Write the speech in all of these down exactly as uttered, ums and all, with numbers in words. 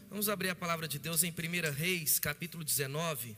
Vamos abrir a palavra de Deus em primeira Reis, capítulo dezenove.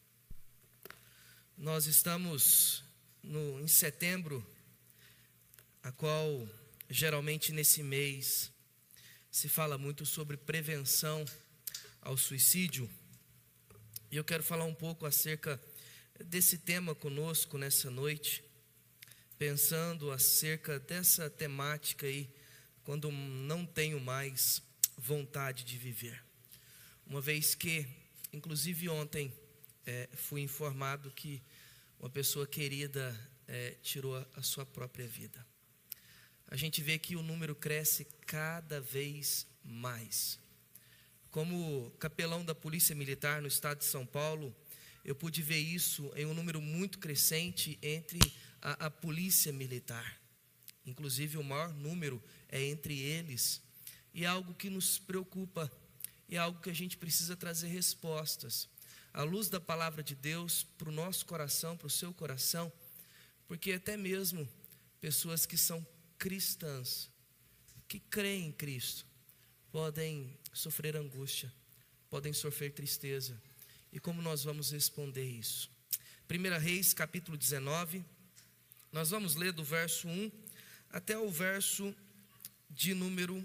Nós estamos no, em setembro, a qual geralmente nesse mês se fala muito sobre prevenção ao suicídio. E eu quero falar um pouco acerca desse tema conosco nessa noite, pensando acerca dessa temática aí, quando não tenho mais vontade de viver. Uma vez que, inclusive ontem, é, fui informado que uma pessoa querida é, tirou a, a sua própria vida. A gente vê que o número cresce cada vez mais. Como capelão da Polícia Militar no estado de São Paulo, eu pude ver isso em um número muito crescente entre a, a Polícia Militar. Inclusive o maior número é entre eles. E é algo que nos preocupa, e é algo que a gente precisa trazer respostas, à luz da palavra de Deus, para o nosso coração, para o seu coração, porque até mesmo pessoas que são cristãs, que creem em Cristo, podem sofrer angústia, podem sofrer tristeza. E como nós vamos responder isso? primeira Reis, capítulo dezenove, nós vamos ler do verso um até o verso de número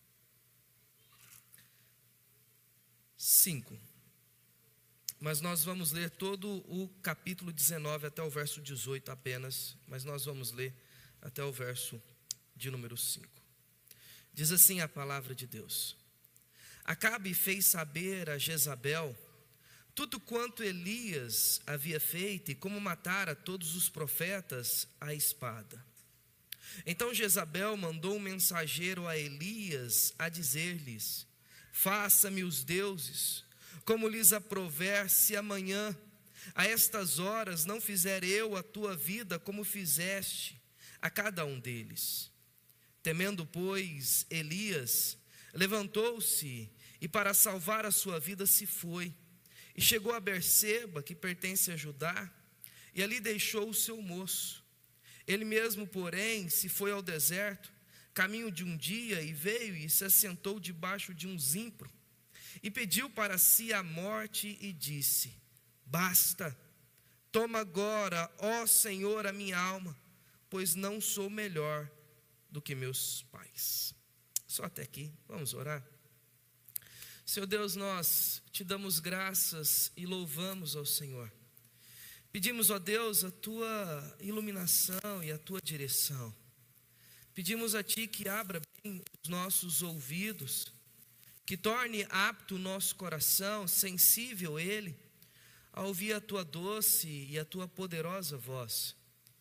cinco. Mas nós vamos ler todo o capítulo dezenove até o verso dezoito apenas, mas nós vamos ler até o verso de número cinco. Diz assim a palavra de Deus: Acabe fez saber a Jezabel tudo quanto Elias havia feito e como matara todos os profetas à espada. Então Jezabel mandou um mensageiro a Elias a dizer-lhes: Faça-me os deuses, como lhes aprouver, se amanhã, a estas horas, não fizer eu a tua vida como fizeste a cada um deles. Temendo, pois, Elias, levantou-se e para salvar a sua vida se foi, e chegou a Berseba, que pertence a Judá, e ali deixou o seu moço. Ele mesmo, porém, se foi ao deserto, caminho de um dia, e veio e se assentou debaixo de um zimpro, e pediu para si a morte, e disse: Basta, toma agora, ó Senhor, a minha alma, pois não sou melhor do que meus pais. Só até aqui, vamos orar. Senhor Deus, nós te damos graças e louvamos ao Senhor. Pedimos, ó Deus, a tua iluminação e a tua direção. Pedimos a Ti que abra bem os nossos ouvidos, que torne apto o nosso coração, sensível Ele, a ouvir a Tua doce e a Tua poderosa voz,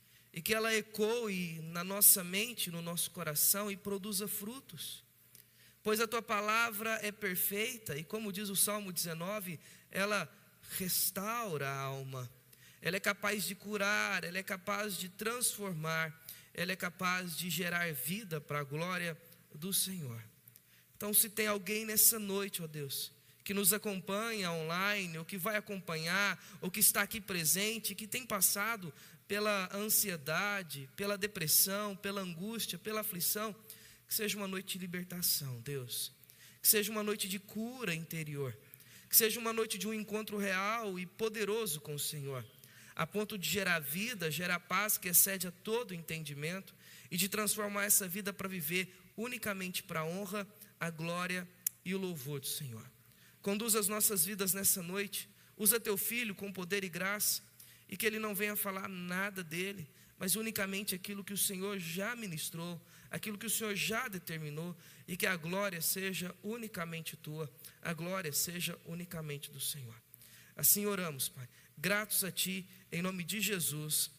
e que ela ecoe na nossa mente, no nosso coração e produza frutos, pois a Tua palavra é perfeita e, como diz o Salmo dezenove, ela restaura a alma, ela é capaz de curar, ela é capaz de transformar, ela é capaz de gerar vida para a glória do Senhor. Então, se tem alguém nessa noite, ó Deus, que nos acompanha online, ou que vai acompanhar, ou que está aqui presente, que tem passado pela ansiedade, pela depressão, pela angústia, pela aflição, que seja uma noite de libertação, Deus, que seja uma noite de cura interior, que seja uma noite de um encontro real e poderoso com o Senhor, a ponto de gerar vida, gerar paz que excede a todo entendimento, e de transformar essa vida para viver unicamente para a honra, a glória e o louvor do Senhor. Conduza as nossas vidas nessa noite, usa Teu Filho com poder e graça, e que Ele não venha falar nada dele, mas unicamente aquilo que o Senhor já ministrou, aquilo que o Senhor já determinou, e que a glória seja unicamente Tua, a glória seja unicamente do Senhor. Assim oramos, Pai, gratos a Ti, em nome de Jesus,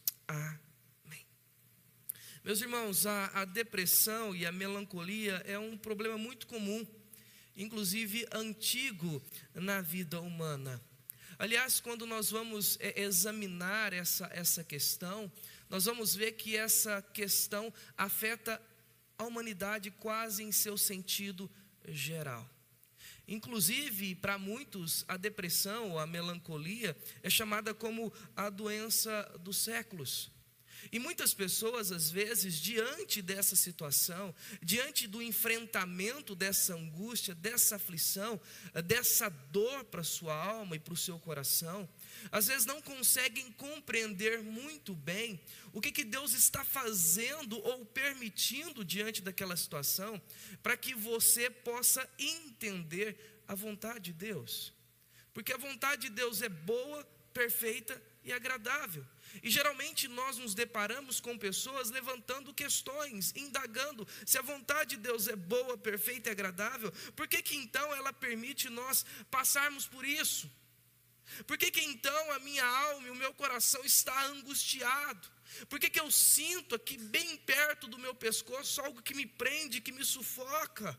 amém. Meus irmãos, a, a depressão e a melancolia é um problema muito comum, inclusive antigo na vida humana. Aliás, quando nós vamos é, examinar essa, essa questão, nós vamos ver que essa questão afeta a humanidade quase em seu sentido geral. Inclusive, para muitos, a depressão ou a melancolia é chamada como a doença dos séculos. E muitas pessoas, às vezes, diante dessa situação, diante do enfrentamento dessa angústia, dessa aflição, dessa dor para a sua alma e para o seu coração, às vezes não conseguem compreender muito bem o que, que Deus está fazendo ou permitindo diante daquela situação, para que você possa entender a vontade de Deus. Porque a vontade de Deus é boa, perfeita e agradável. E geralmente nós nos deparamos com pessoas levantando questões, indagando se a vontade de Deus é boa, perfeita e agradável. Por que que então ela permite nós passarmos por isso? Por que que então a minha alma e o meu coração está angustiado? Por que que eu sinto aqui bem perto do meu pescoço algo que me prende, que me sufoca?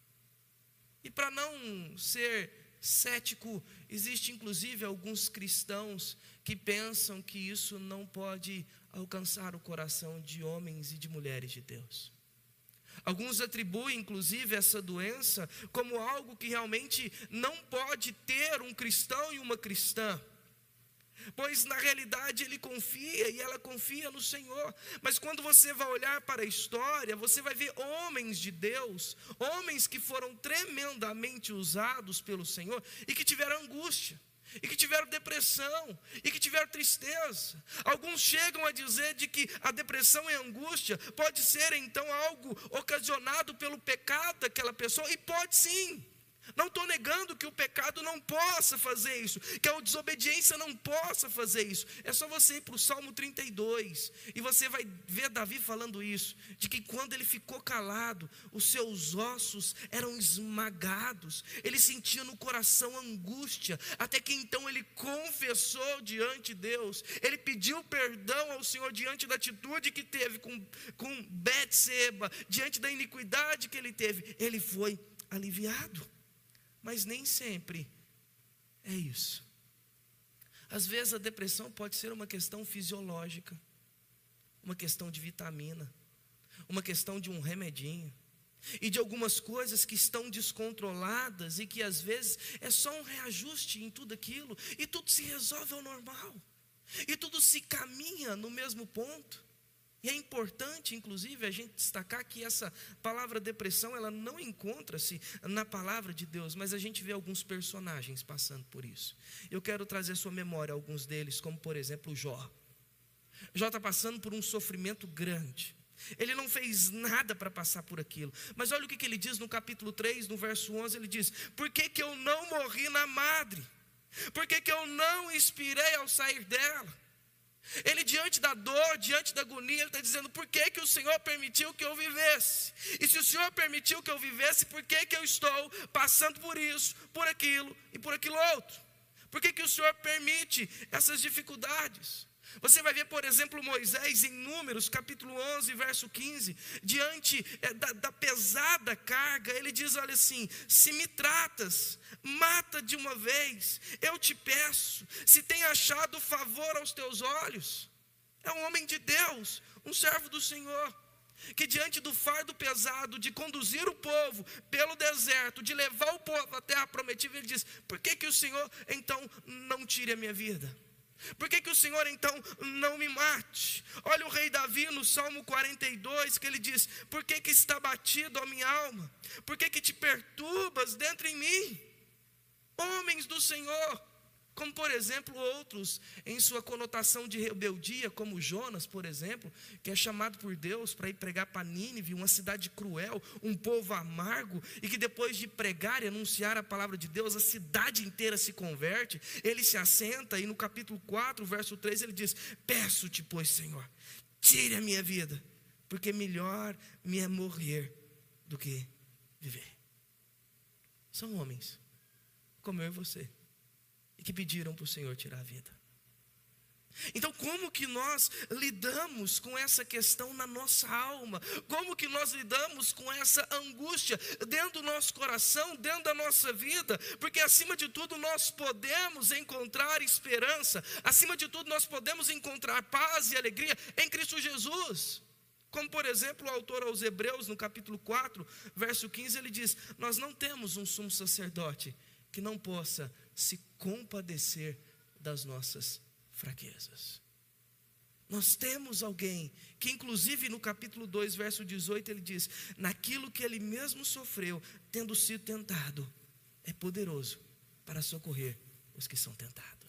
E para não ser cético, existe inclusive alguns cristãos que pensam que isso não pode alcançar o coração de homens e de mulheres de Deus. Alguns atribuem inclusive essa doença como algo que realmente não pode ter um cristão e uma cristã, pois na realidade ele confia e ela confia no Senhor. Mas quando você vai olhar para a história, você vai ver homens de Deus, homens que foram tremendamente usados pelo Senhor e que tiveram angústia, e que tiveram depressão, e que tiveram tristeza. Alguns chegam a dizer de que a depressão e a angústia pode ser então algo ocasionado pelo pecado daquela pessoa, e pode sim. Não estou negando que o pecado não possa fazer isso, que a desobediência não possa fazer isso. É só você ir para o Salmo trinta e dois, e você vai ver Davi falando isso, de que quando ele ficou calado, os seus ossos eram esmagados, ele sentia no coração angústia, até que então ele confessou diante de Deus, ele pediu perdão ao Senhor diante da atitude que teve com, com Betseba, diante da iniquidade que ele teve, ele foi aliviado. Mas nem sempre é isso. Às vezes a depressão pode ser uma questão fisiológica, uma questão de vitamina, uma questão de um remedinho, e de algumas coisas que estão descontroladas e que às vezes é só um reajuste em tudo aquilo, e tudo se resolve ao normal, e tudo se caminha no mesmo ponto. E é importante, inclusive, a gente destacar que essa palavra depressão, ela não encontra-se na palavra de Deus, mas a gente vê alguns personagens passando por isso. Eu quero trazer à sua memória alguns deles, como por exemplo Jó. Jó está passando por um sofrimento grande. Ele não fez nada para passar por aquilo. Mas olha o que, que ele diz no capítulo três, no verso onze, ele diz: por que que eu não morri na madre? Por que que eu não expirei ao sair dela? Ele, diante da dor, diante da agonia, ele está dizendo: por que que o Senhor permitiu que eu vivesse? E se o Senhor permitiu que eu vivesse, por que que eu estou passando por isso, por aquilo e por aquilo outro? Por que que o Senhor permite essas dificuldades? Você vai ver, por exemplo, Moisés em Números, capítulo onze, verso quinze, diante é, da, da pesada carga, ele diz, olha assim: se me tratas, mata de uma vez, eu te peço, se tem achado favor aos teus olhos. É um homem de Deus, um servo do Senhor, que diante do fardo pesado de conduzir o povo pelo deserto, de levar o povo à terra prometida, ele diz: por que que o Senhor então não tire a minha vida? Por que que o Senhor então não me mate? Olha o rei Davi no Salmo quarenta e dois, que ele diz: por que que está batido a minha alma? Por que que te perturbas dentro em mim? Homens do Senhor, como por exemplo outros em sua conotação de rebeldia, como Jonas, por exemplo, que é chamado por Deus para ir pregar para Nínive, uma cidade cruel, um povo amargo, e que depois de pregar e anunciar a palavra de Deus, a cidade inteira se converte. Ele se assenta e no capítulo quatro, verso três, ele diz: peço-te, pois, Senhor, tire a minha vida, porque melhor me é morrer do que viver. São homens como eu e você, e que pediram para o Senhor tirar a vida. Então, como que nós lidamos com essa questão na nossa alma? Como que nós lidamos com essa angústia dentro do nosso coração, dentro da nossa vida? Porque acima de tudo nós podemos encontrar esperança, acima de tudo nós podemos encontrar paz e alegria em Cristo Jesus. Como por exemplo o autor aos Hebreus, no capítulo quatro, verso quinze, ele diz: nós não temos um sumo sacerdote que não possa se compadecer das nossas fraquezas. Nós temos alguém que, inclusive no capítulo dois, verso dezoito, ele diz: naquilo que ele mesmo sofreu, tendo sido tentado, é poderoso para socorrer os que são tentados.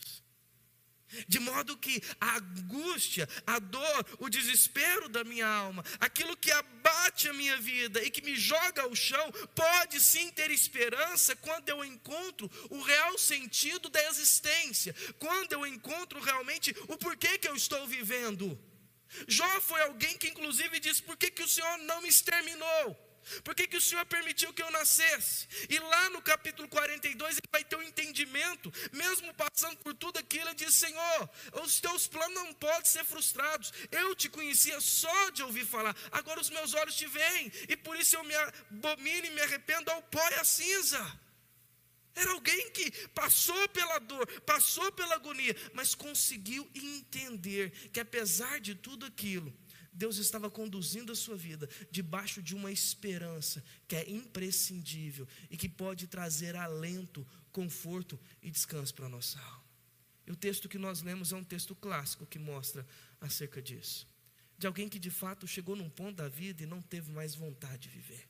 De modo que a angústia, a dor, o desespero da minha alma, aquilo que abate a minha vida e que me joga ao chão, pode sim ter esperança quando eu encontro o real sentido da existência, quando eu encontro realmente o porquê que eu estou vivendo. Jó foi alguém que inclusive disse: por que que o Senhor não me exterminou? Por que que o Senhor permitiu que eu nascesse? E lá no capítulo quarenta e dois, ele vai ter um entendimento, mesmo passando por tudo aquilo. Ele diz: Senhor, os teus planos não podem ser frustrados. Eu te conhecia só de ouvir falar, agora os meus olhos te veem, e por isso eu me abomino e me arrependo ao pó e à cinza. Era alguém que passou pela dor, passou pela agonia, mas conseguiu entender que apesar de tudo aquilo, Deus estava conduzindo a sua vida debaixo de uma esperança que é imprescindível e que pode trazer alento, conforto e descanso para a nossa alma. E o texto que nós lemos é um texto clássico que mostra acerca disso. De alguém que de fato chegou num ponto da vida e não teve mais vontade de viver.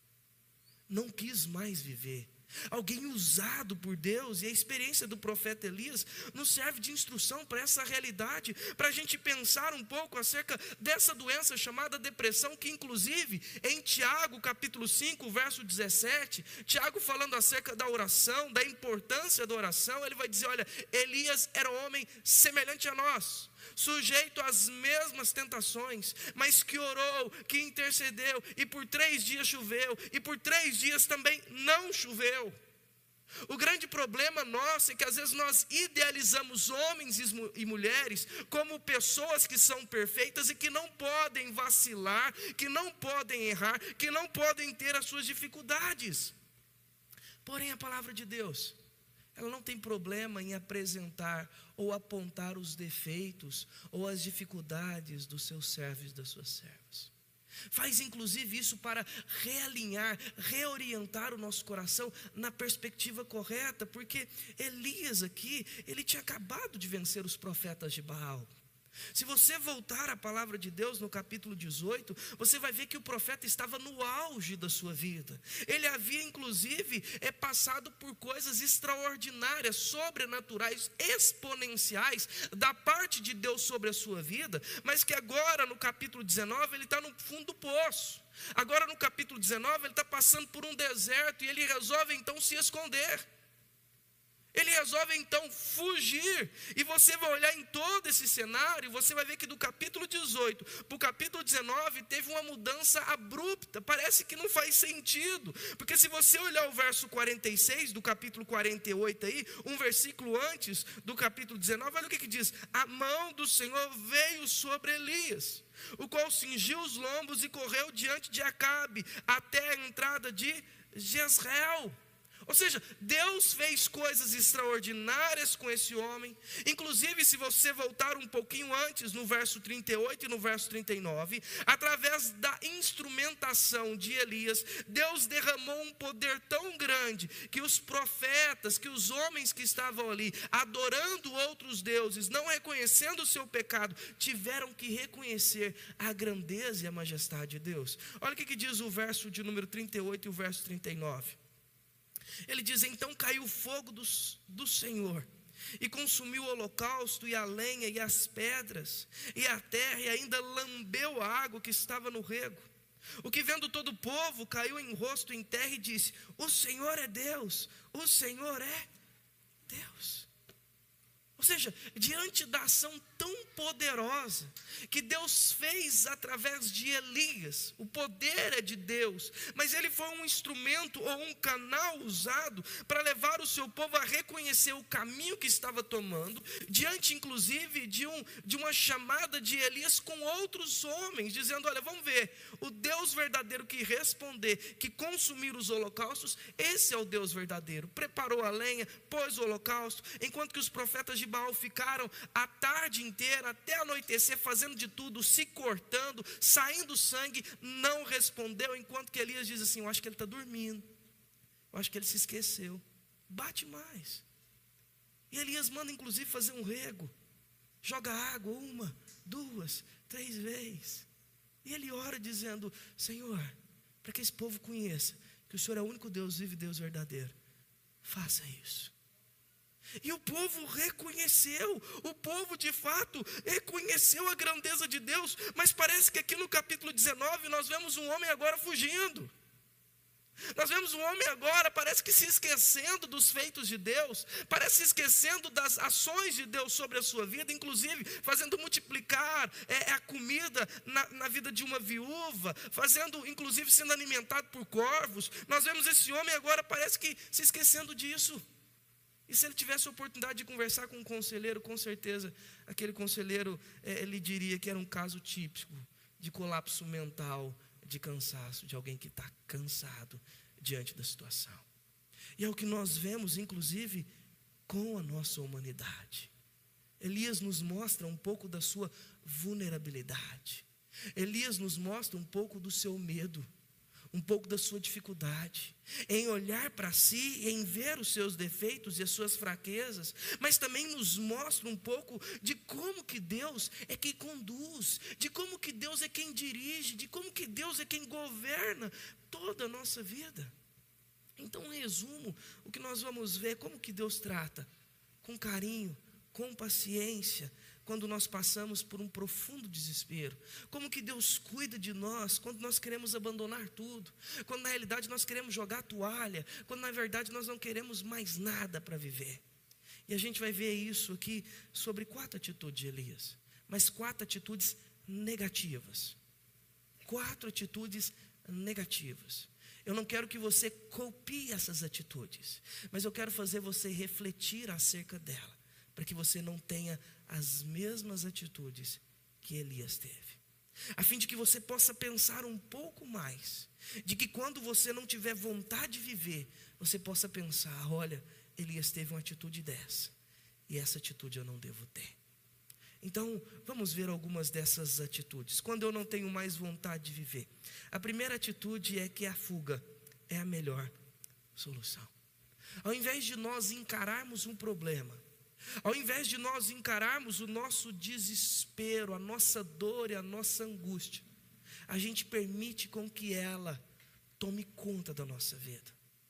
Não quis mais viver. Alguém usado por Deus, e a experiência do profeta Elias nos serve de instrução para essa realidade, para a gente pensar um pouco acerca dessa doença chamada depressão, que inclusive em Tiago capítulo cinco, verso dezessete, Tiago falando acerca da oração, da importância da oração, ele vai dizer: olha, Elias era um homem semelhante a nós, sujeito às mesmas tentações, mas que orou, que intercedeu, e por três dias choveu, e por três dias também não choveu. O grande problema nosso é que às vezes nós idealizamos homens e mulheres como pessoas que são perfeitas e que não podem vacilar, que não podem errar, que não podem ter as suas dificuldades. Porém, a palavra de Deus, ela não tem problema em apresentar ou apontar os defeitos ou as dificuldades dos seus servos e das suas servas. Faz inclusive isso para realinhar, reorientar o nosso coração na perspectiva correta, porque Elias aqui, ele tinha acabado de vencer os profetas de Baal. Se você voltar à palavra de Deus no capítulo dezoito, você vai ver que o profeta estava no auge da sua vida. Ele havia inclusive é, passado por coisas extraordinárias, sobrenaturais, exponenciais da parte de Deus sobre a sua vida, mas que agora no capítulo dezenove ele está no fundo do poço. Agora no capítulo dezenove ele está passando por um deserto e ele resolve então se esconder. Ele resolve então fugir, e você vai olhar em todo esse cenário, você vai ver que do capítulo dezoito para o capítulo dezenove teve uma mudança abrupta, parece que não faz sentido, porque se você olhar o verso quarenta e seis do capítulo quarenta e oito aí, um versículo antes do capítulo dezenove, olha o que que diz: a mão do Senhor veio sobre Elias, o qual cingiu os lombos e correu diante de Acabe, até a entrada de Jezreel. Ou seja, Deus fez coisas extraordinárias com esse homem. Inclusive, se você voltar um pouquinho antes, no verso trinta e oito e no verso trinta e nove, através da instrumentação de Elias, Deus derramou um poder tão grande, que os profetas, que os homens que estavam ali, adorando outros deuses, não reconhecendo o seu pecado, tiveram que reconhecer a grandeza e a majestade de Deus. Olha o que, que diz o verso de número trinta e oito e o verso trinta e nove. Ele diz: então caiu o fogo do, do Senhor, e consumiu o holocausto, e a lenha, e as pedras, e a terra, e ainda lambeu a água que estava no rego. O que vendo todo o povo, caiu em rosto em terra e disse: o Senhor é Deus, o Senhor é Deus. Ou seja, diante da ação tão poderosa que Deus fez através de Elias, o poder é de Deus, mas ele foi um instrumento ou um canal usado para levar o seu povo a reconhecer o caminho que estava tomando, diante inclusive de, um, de uma chamada de Elias com outros homens, dizendo: olha, vamos ver, o Deus verdadeiro que responder, que consumir os holocaustos, esse é o Deus verdadeiro. Preparou a lenha, pôs o holocausto, enquanto que os profetas de Baal ficaram a tarde inteira, até anoitecer, fazendo de tudo, se cortando, saindo sangue, não respondeu, enquanto que Elias diz assim: eu acho que ele está dormindo, eu acho que ele se esqueceu, bate mais. E Elias manda inclusive fazer um rego, joga água uma, duas, três vezes. E ele ora dizendo: Senhor, para que esse povo conheça que o Senhor é o único Deus vivo e Deus verdadeiro, faça isso. E o povo reconheceu, o povo de fato reconheceu a grandeza de Deus. Mas parece que aqui no capítulo dezenove nós vemos um homem agora fugindo. Nós vemos um homem agora, parece que se esquecendo dos feitos de Deus, parece se esquecendo das ações de Deus sobre a sua vida, inclusive fazendo multiplicar é, a comida na, na vida de uma viúva, fazendo, inclusive sendo alimentado por corvos. Nós vemos esse homem agora, parece que se esquecendo disso. E se ele tivesse a oportunidade de conversar com um conselheiro, com certeza aquele conselheiro é, ele diria que era um caso típico de colapso mental, de cansaço, de alguém que está cansado diante da situação. E é o que nós vemos, inclusive, com a nossa humanidade. Elias nos mostra um pouco da sua vulnerabilidade. Elias nos mostra um pouco do seu medo, um pouco da sua dificuldade, em olhar para si, em ver os seus defeitos e as suas fraquezas, mas também nos mostra um pouco de como que Deus é quem conduz, de como que Deus é quem dirige, de como que Deus é quem governa toda a nossa vida. Então, em resumo, o que nós vamos ver, como que Deus trata, com carinho, com paciência, quando nós passamos por um profundo desespero, como que Deus cuida de nós quando nós queremos abandonar tudo, quando na realidade nós queremos jogar a toalha, quando na verdade nós não queremos mais nada para viver. E a gente vai ver isso aqui sobre quatro atitudes de Elias, mas quatro atitudes negativas, quatro atitudes negativas. Eu não quero que você copie essas atitudes, mas eu quero fazer você refletir acerca dela, para que você não tenha as mesmas atitudes que Elias teve, a fim de que você possa pensar um pouco mais, de que quando você não tiver vontade de viver, você possa pensar: olha, Elias teve uma atitude dessa, e essa atitude eu não devo ter. Então, vamos ver algumas dessas atitudes. Quando eu não tenho mais vontade de viver, a primeira atitude é que a fuga é a melhor solução. Ao invés de nós encararmos um problema, ao invés de nós encararmos o nosso desespero, a nossa dor e a nossa angústia, a gente permite com que ela tome conta da nossa vida.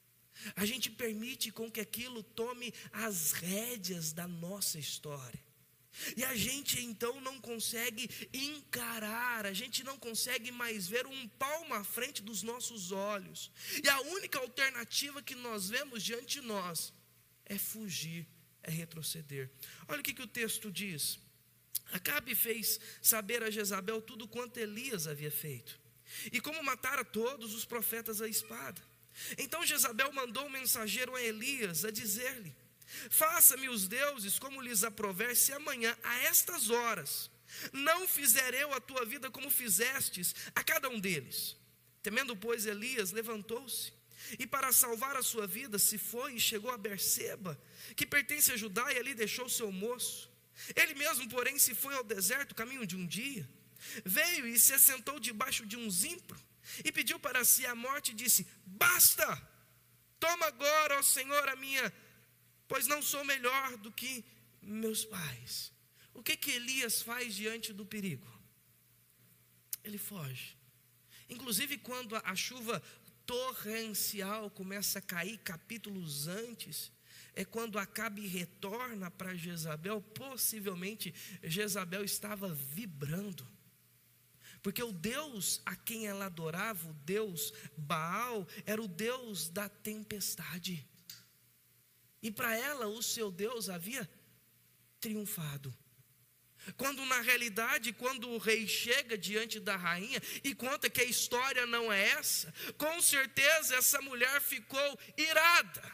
A gente permite com que aquilo tome as rédeas da nossa história. E a gente então não consegue encarar, a gente não consegue mais ver um palmo à frente dos nossos olhos. E a única alternativa que nós vemos diante de nós é fugir, é retroceder. Olha o que, que o texto diz. Acabe fez saber a Jezabel tudo quanto Elias havia feito, e como matara todos os profetas à espada. Então Jezabel mandou um mensageiro a Elias a dizer-lhe: faça-me os deuses como lhes aprouver, se amanhã a estas horas não fizer eu a tua vida como fizestes a cada um deles. Temendo, pois, Elias levantou-se e, para salvar a sua vida, se foi e chegou a Berseba, que pertence a Judá, e ali deixou seu moço. Ele mesmo, porém, se foi ao deserto, caminho de um dia. Veio e se assentou debaixo de um zimpro, e pediu para si a morte, e disse: basta, toma agora, ó Senhor, a minha, pois não sou melhor do que meus pais. O que que Elias faz diante do perigo? Ele foge. Inclusive, quando a chuva torrencial começa a cair capítulos antes, é quando Acabe retorna para Jezabel. Possivelmente Jezabel estava vibrando, porque o Deus a quem ela adorava, o Deus Baal, era o Deus da tempestade, e para ela o seu Deus havia triunfado. Quando na realidade, quando o rei chega diante da rainha e conta que a história não é essa, com certeza essa mulher ficou irada.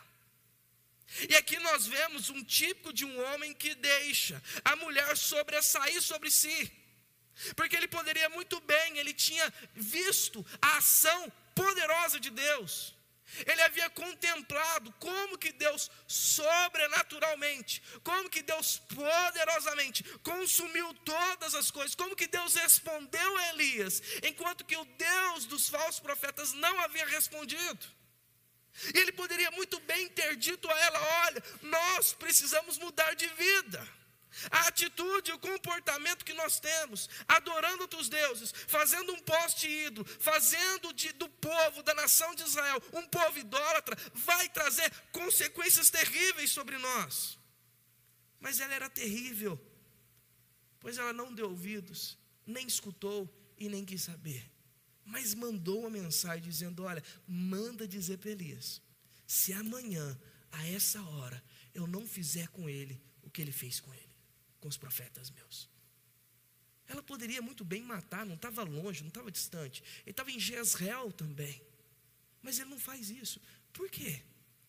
E aqui nós vemos um típico de um homem que deixa a mulher sobressair sobre si, porque ele poderia muito bem, ele tinha visto a ação poderosa de Deus. Ele havia contemplado como que Deus sobrenaturalmente, como que Deus poderosamente consumiu todas as coisas, como que Deus respondeu a Elias, enquanto que o Deus dos falsos profetas não havia respondido. E ele poderia muito bem ter dito a ela: olha, nós precisamos mudar de vida. A atitude, o comportamento que nós temos, adorando outros deuses, fazendo um poste ídolo, fazendo de, do povo, da nação de Israel, um povo idólatra, vai trazer consequências terríveis sobre nós. Mas ela era terrível, pois ela não deu ouvidos, nem escutou e nem quis saber. Mas mandou uma mensagem dizendo: olha, manda dizer para Elias, se amanhã, a essa hora, eu não fizer com ele o que ele fez com ele, com os profetas meus. Ela poderia muito bem matar, não estava longe, não estava distante. Ele estava em Jezreel também. Mas ele não faz isso. Por quê?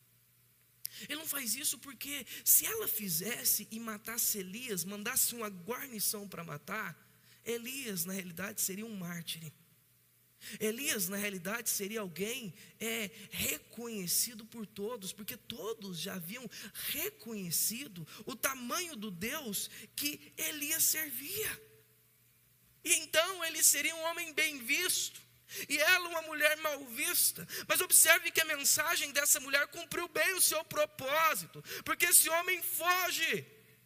Ele não faz isso porque se ela fizesse e matasse Elias, mandasse uma guarnição para matar, Elias na realidade seria um mártir. Elias na realidade seria alguém é, reconhecido por todos, porque todos já haviam reconhecido o tamanho do Deus que Elias servia. E então ele seria um homem bem visto, e ela uma mulher mal vista. Mas observe que a mensagem dessa mulher cumpriu bem o seu propósito, porque esse homem foge.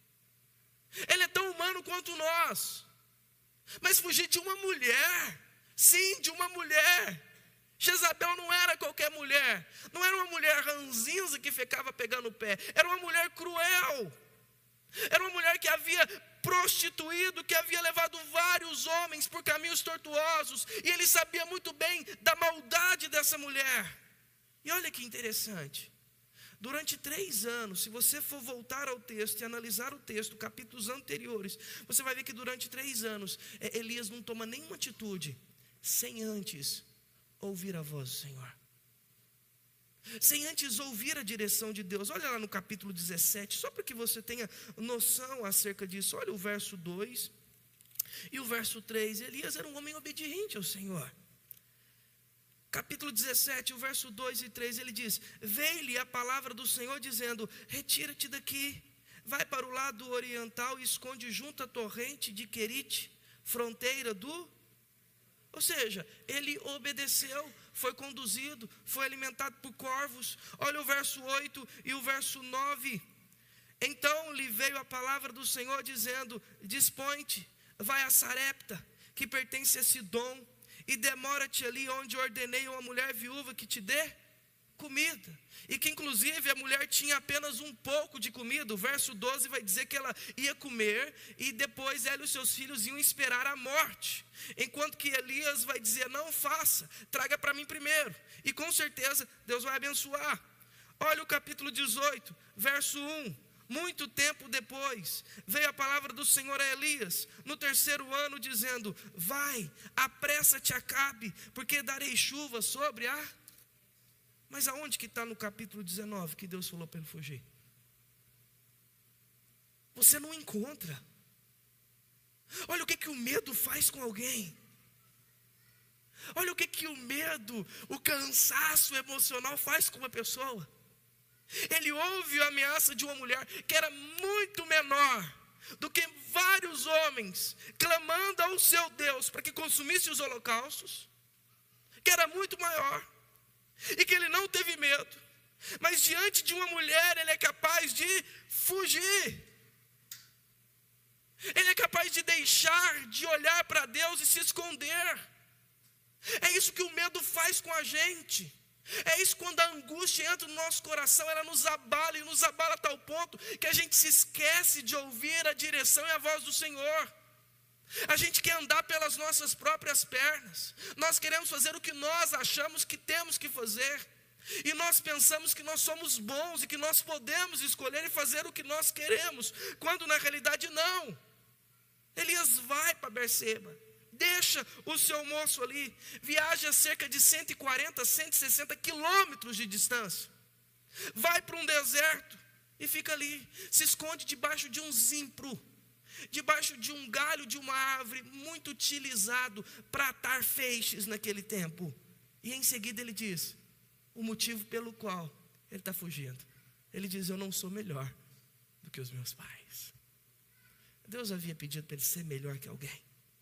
Ele é tão humano quanto nós, mas fugir de uma mulher, sim, de uma mulher. Jezabel não era qualquer mulher, não era uma mulher ranzinza que ficava pegando o pé, era uma mulher cruel, era uma mulher que havia prostituído, que havia levado vários homens por caminhos tortuosos, e ele sabia muito bem da maldade dessa mulher. E olha que interessante, durante três anos, se você for voltar ao texto e analisar o texto, capítulos anteriores, você vai ver que durante três anos, Elias não toma nenhuma atitude sem antes ouvir a voz do Senhor, sem antes ouvir a direção de Deus. Olha lá no capítulo dezessete, só para que você tenha noção acerca disso. Olha o verso dois e o verso três. Elias era um homem obediente ao Senhor. Capítulo dezessete, o verso dois e três, ele diz: veio-lhe a palavra do Senhor dizendo: retira-te daqui, vai para o lado oriental e esconde junto à torrente de Querite, fronteira do... Ou seja, ele obedeceu, foi conduzido, foi alimentado por corvos. Olha o verso oito e o verso nove. Então lhe veio a palavra do Senhor dizendo: dispõe-te, vai a Sarepta, que pertence a Sidom, e demora-te ali onde ordenei a uma mulher viúva que te dê comida. E que inclusive a mulher tinha apenas um pouco de comida. O verso doze vai dizer que ela ia comer e depois ela e os seus filhos iam esperar a morte. Enquanto que Elias vai dizer: não faça, traga para mim primeiro. E com certeza Deus vai abençoar. Olha o capítulo dezoito, verso um. Muito tempo depois, veio a palavra do Senhor a Elias, no terceiro ano, dizendo: vai, apressa-te, Acabe, porque darei chuva sobre a... Mas aonde que está no capítulo dezenove que Deus falou para ele fugir? Você não encontra. Olha o que, que o medo faz com alguém. Olha o que, que o medo, o cansaço emocional faz com uma pessoa. Ele ouve a ameaça de uma mulher que era muito menor do que vários homens, clamando ao seu Deus para que consumisse os holocaustos, que era muito maior, e que ele não teve medo, mas diante de uma mulher ele é capaz de fugir. Ele é capaz de deixar de olhar para Deus e se esconder. É isso que o medo faz com a gente. É isso, quando a angústia entra no nosso coração, ela nos abala, e nos abala a tal ponto que a gente se esquece de ouvir a direção e a voz do Senhor. A gente quer andar pelas nossas próprias pernas. Nós queremos fazer o que nós achamos que temos que fazer. E nós pensamos que nós somos bons e que nós podemos escolher e fazer o que nós queremos, quando na realidade não. Elias vai para Berseba, deixa o seu moço ali, viaja cerca de cento e quarenta, cento e sessenta quilômetros de distância, vai para um deserto e fica ali, se esconde debaixo de um zimpro, debaixo de um galho de uma árvore muito utilizado para atar feixes naquele tempo. E em seguida ele diz o motivo pelo qual ele está fugindo. Ele diz: eu não sou melhor do que os meus pais. Deus havia pedido para ele ser melhor que alguém,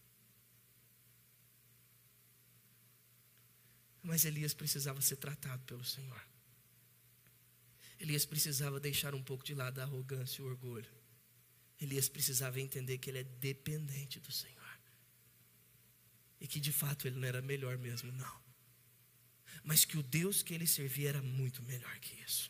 mas Elias precisava ser tratado pelo Senhor. Elias precisava deixar um pouco de lado a arrogância e o orgulho. Elias precisava entender que ele é dependente do Senhor. E que de fato ele não era melhor mesmo, não. Mas que o Deus que ele servia era muito melhor que isso.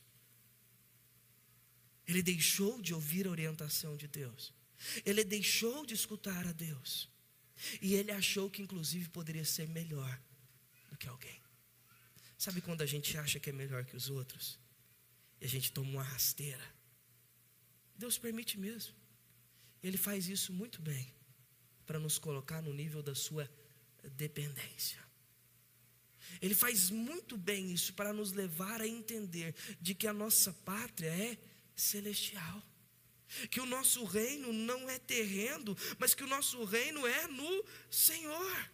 Ele deixou de ouvir a orientação de Deus. Ele deixou de escutar a Deus. E ele achou que inclusive poderia ser melhor do que alguém. Sabe quando a gente acha que é melhor que os outros? E a gente toma uma rasteira. Deus permite mesmo. Ele faz isso muito bem, para nos colocar no nível da sua dependência. Ele faz muito bem isso para nos levar a entender de que a nossa pátria é celestial. Que o nosso reino não é terreno, mas que o nosso reino é no Senhor.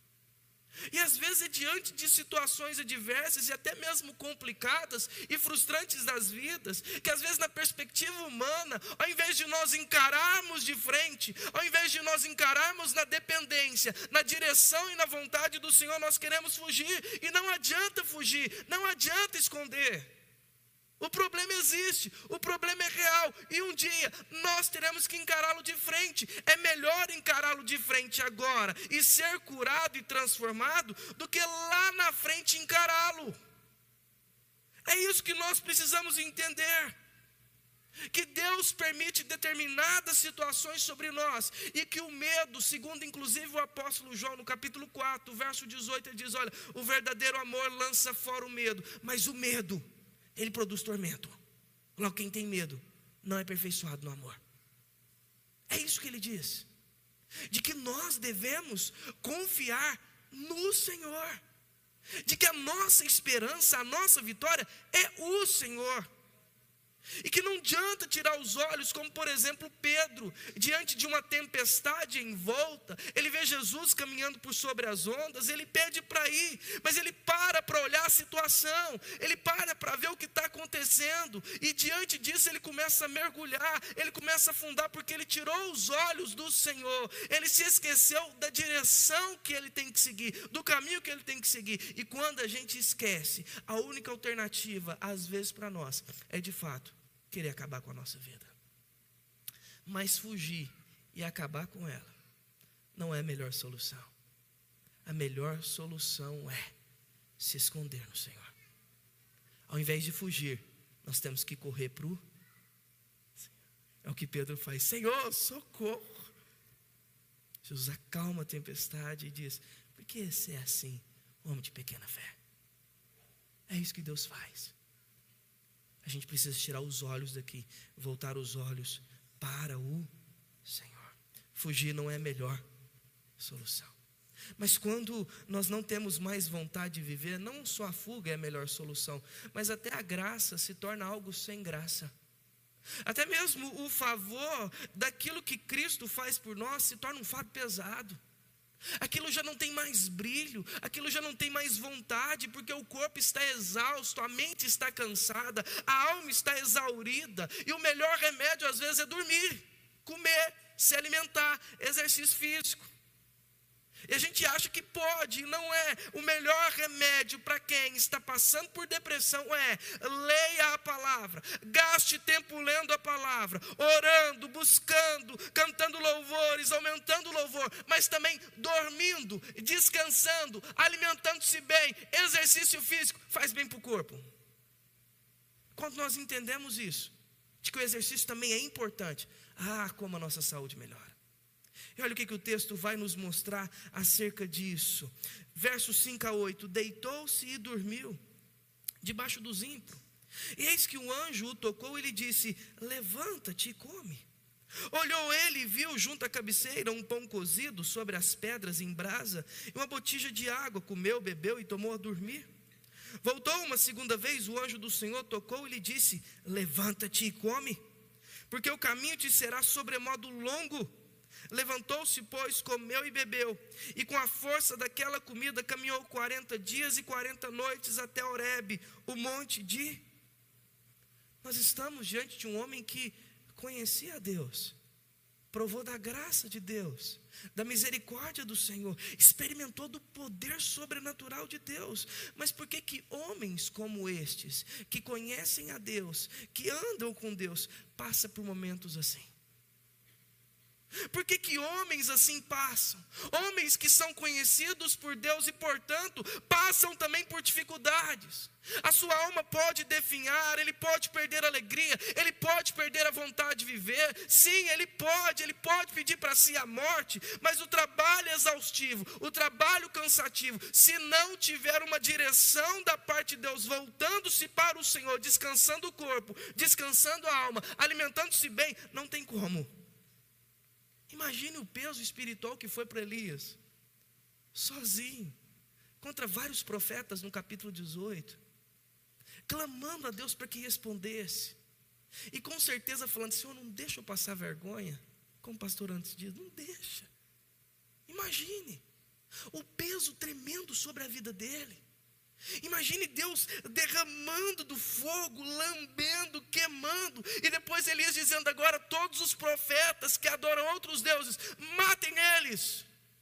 E às vezes é diante de situações adversas e até mesmo complicadas e frustrantes das vidas, que às vezes na perspectiva humana, ao invés de nós encararmos de frente, ao invés de nós encararmos na dependência, na direção e na vontade do Senhor, nós queremos fugir. E não adianta fugir, não adianta esconder. O problema existe, o problema é real, e um dia nós teremos que encará-lo de frente. É melhor encará-lo de frente agora e ser curado e transformado do que lá na frente encará-lo. É isso que nós precisamos entender. Que Deus permite determinadas situações sobre nós, e que o medo, segundo inclusive o apóstolo João no capítulo quatro, verso dezoito, ele diz: olha, o verdadeiro amor lança fora o medo, mas o medo, ele produz tormento. Logo, quem tem medo não é aperfeiçoado no amor. É isso que ele diz. De que nós devemos confiar no Senhor. De que a nossa esperança, a nossa vitória é o Senhor. E que não adianta tirar os olhos, como por exemplo Pedro, diante de uma tempestade em volta, ele vê Jesus caminhando por sobre as ondas, ele pede para ir, mas ele para para olhar a situação, ele para para ver o que está acontecendo, e diante disso ele começa a mergulhar, ele começa a afundar, porque ele tirou os olhos do Senhor, ele se esqueceu da direção que ele tem que seguir, do caminho que ele tem que seguir. E quando a gente esquece, a única alternativa, às vezes para nós, é de fato querer acabar com a nossa vida. Mas fugir e acabar com ela não é a melhor solução. A melhor solução é se esconder no Senhor. Ao invés de fugir, nós temos que correr para o Senhor. É o que Pedro faz: Senhor, socorro. Jesus acalma a tempestade e diz: por que você é assim, homem de pequena fé? É isso que Deus faz. A gente precisa tirar os olhos daqui, voltar os olhos para o Senhor. Fugir não é a melhor solução. Mas quando nós não temos mais vontade de viver, não só a fuga é a melhor solução, mas até a graça se torna algo sem graça. Até mesmo o favor daquilo que Cristo faz por nós se torna um fardo pesado. Aquilo já não tem mais brilho, aquilo já não tem mais vontade, porque o corpo está exausto, a mente está cansada, a alma está exaurida, e o melhor remédio às vezes é dormir, comer, se alimentar, exercício físico. E a gente acha que pode, e não é. O melhor remédio para quem está passando por depressão é: leia a palavra, gaste tempo lendo a palavra, orando, buscando, cantando louvores, aumentando o louvor, mas também dormindo, descansando, alimentando-se bem. Exercício físico faz bem para o corpo. Quando nós entendemos isso, de que o exercício também é importante, ah, como a nossa saúde melhora. E olha o que, que o texto vai nos mostrar acerca disso. Versos cinco a oito. Deitou-se e dormiu debaixo do zimbro. E eis que um anjo o tocou e lhe disse: levanta-te e come. Olhou ele e viu junto à cabeceira um pão cozido sobre as pedras em brasa e uma botija de água. Comeu, bebeu e tomou a dormir. Voltou uma segunda vez, o anjo do Senhor tocou e lhe disse: levanta-te e come, porque o caminho te será sobremodo longo. Levantou-se, pois, comeu e bebeu, e com a força daquela comida caminhou quarenta dias e quarenta noites até Horebe, o monte de... Nós estamos diante de um homem que conhecia a Deus, provou da graça de Deus, da misericórdia do Senhor, experimentou do poder sobrenatural de Deus. Mas por que que homens como estes, que conhecem a Deus, que andam com Deus, passam por momentos assim? Por que que homens assim passam? Homens que são conhecidos por Deus e, portanto, passam também por dificuldades. A sua alma pode definhar, ele pode perder a alegria, ele pode perder a vontade de viver. Sim, ele pode, ele pode pedir para si a morte, mas o trabalho exaustivo, o trabalho cansativo, se não tiver uma direção da parte de Deus, voltando-se para o Senhor, descansando o corpo, descansando a alma, alimentando-se bem, não tem como. Imagine o peso espiritual que foi para Elias, sozinho, contra vários profetas no capítulo dezoito, clamando a Deus para que respondesse, e com certeza falando: Senhor, não deixa eu passar vergonha, como o pastor antes diz, não deixa. Imagine o peso tremendo sobre a vida dele. Imagine Deus derramando do fogo, lambendo, queimando, e depois Elias dizendo: agora todos os profetas que adoram outros deuses, matem eles.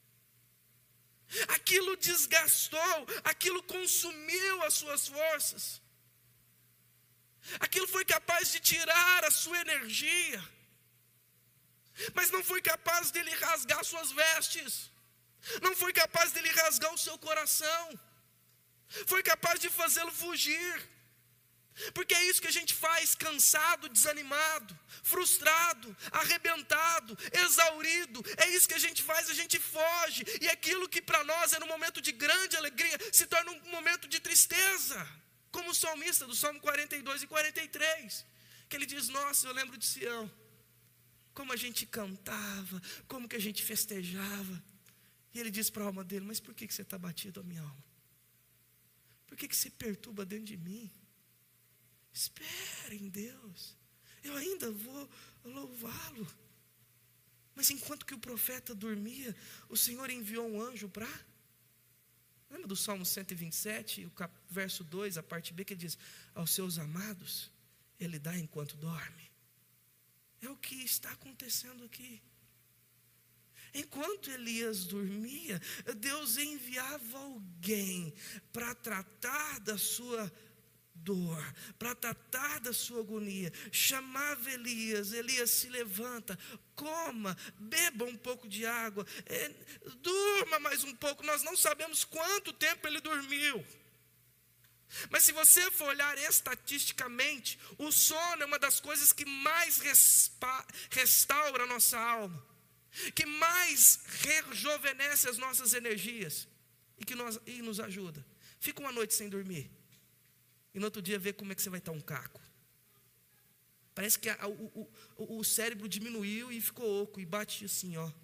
Aquilo desgastou, aquilo consumiu as suas forças, aquilo foi capaz de tirar a sua energia, mas não foi capaz dele rasgar suas vestes, não foi capaz dele rasgar o seu coração, foi capaz de fazê-lo fugir. Porque é isso que a gente faz, cansado, desanimado, frustrado, arrebentado, exaurido. É isso que a gente faz, a gente foge. E aquilo que para nós era um momento de grande alegria, se torna um momento de tristeza. Como o salmista do Salmo quarenta e dois e quarenta e três, que ele diz: nossa, eu lembro de Sião, como a gente cantava, como que a gente festejava. E ele diz para a alma dele: mas por que que você está batido, a minha alma? Por que que você perturba dentro de mim? Espere em Deus, eu ainda vou louvá-lo. Mas enquanto que o profeta dormia, o Senhor enviou um anjo para... Lembra do Salmo cento e vinte e sete, o cap... verso dois, a parte B, que ele diz: aos seus amados ele dá enquanto dorme. É o que está acontecendo aqui. Enquanto Elias dormia, Deus enviava alguém para tratar da sua dor, para tratar da sua agonia. Chamava Elias: Elias, se levanta, coma, beba um pouco de água, é, durma mais um pouco. Nós não sabemos quanto tempo ele dormiu, mas se você for olhar estatisticamente, o sono é uma das coisas que mais respa, restaura a nossa alma, que mais rejuvenesce as nossas energias e que nós, e nos ajuda. Fica uma noite sem dormir e no outro dia vê como é que você vai estar um caco. Parece que a, o, o, o cérebro diminuiu e ficou oco e bate assim, ó,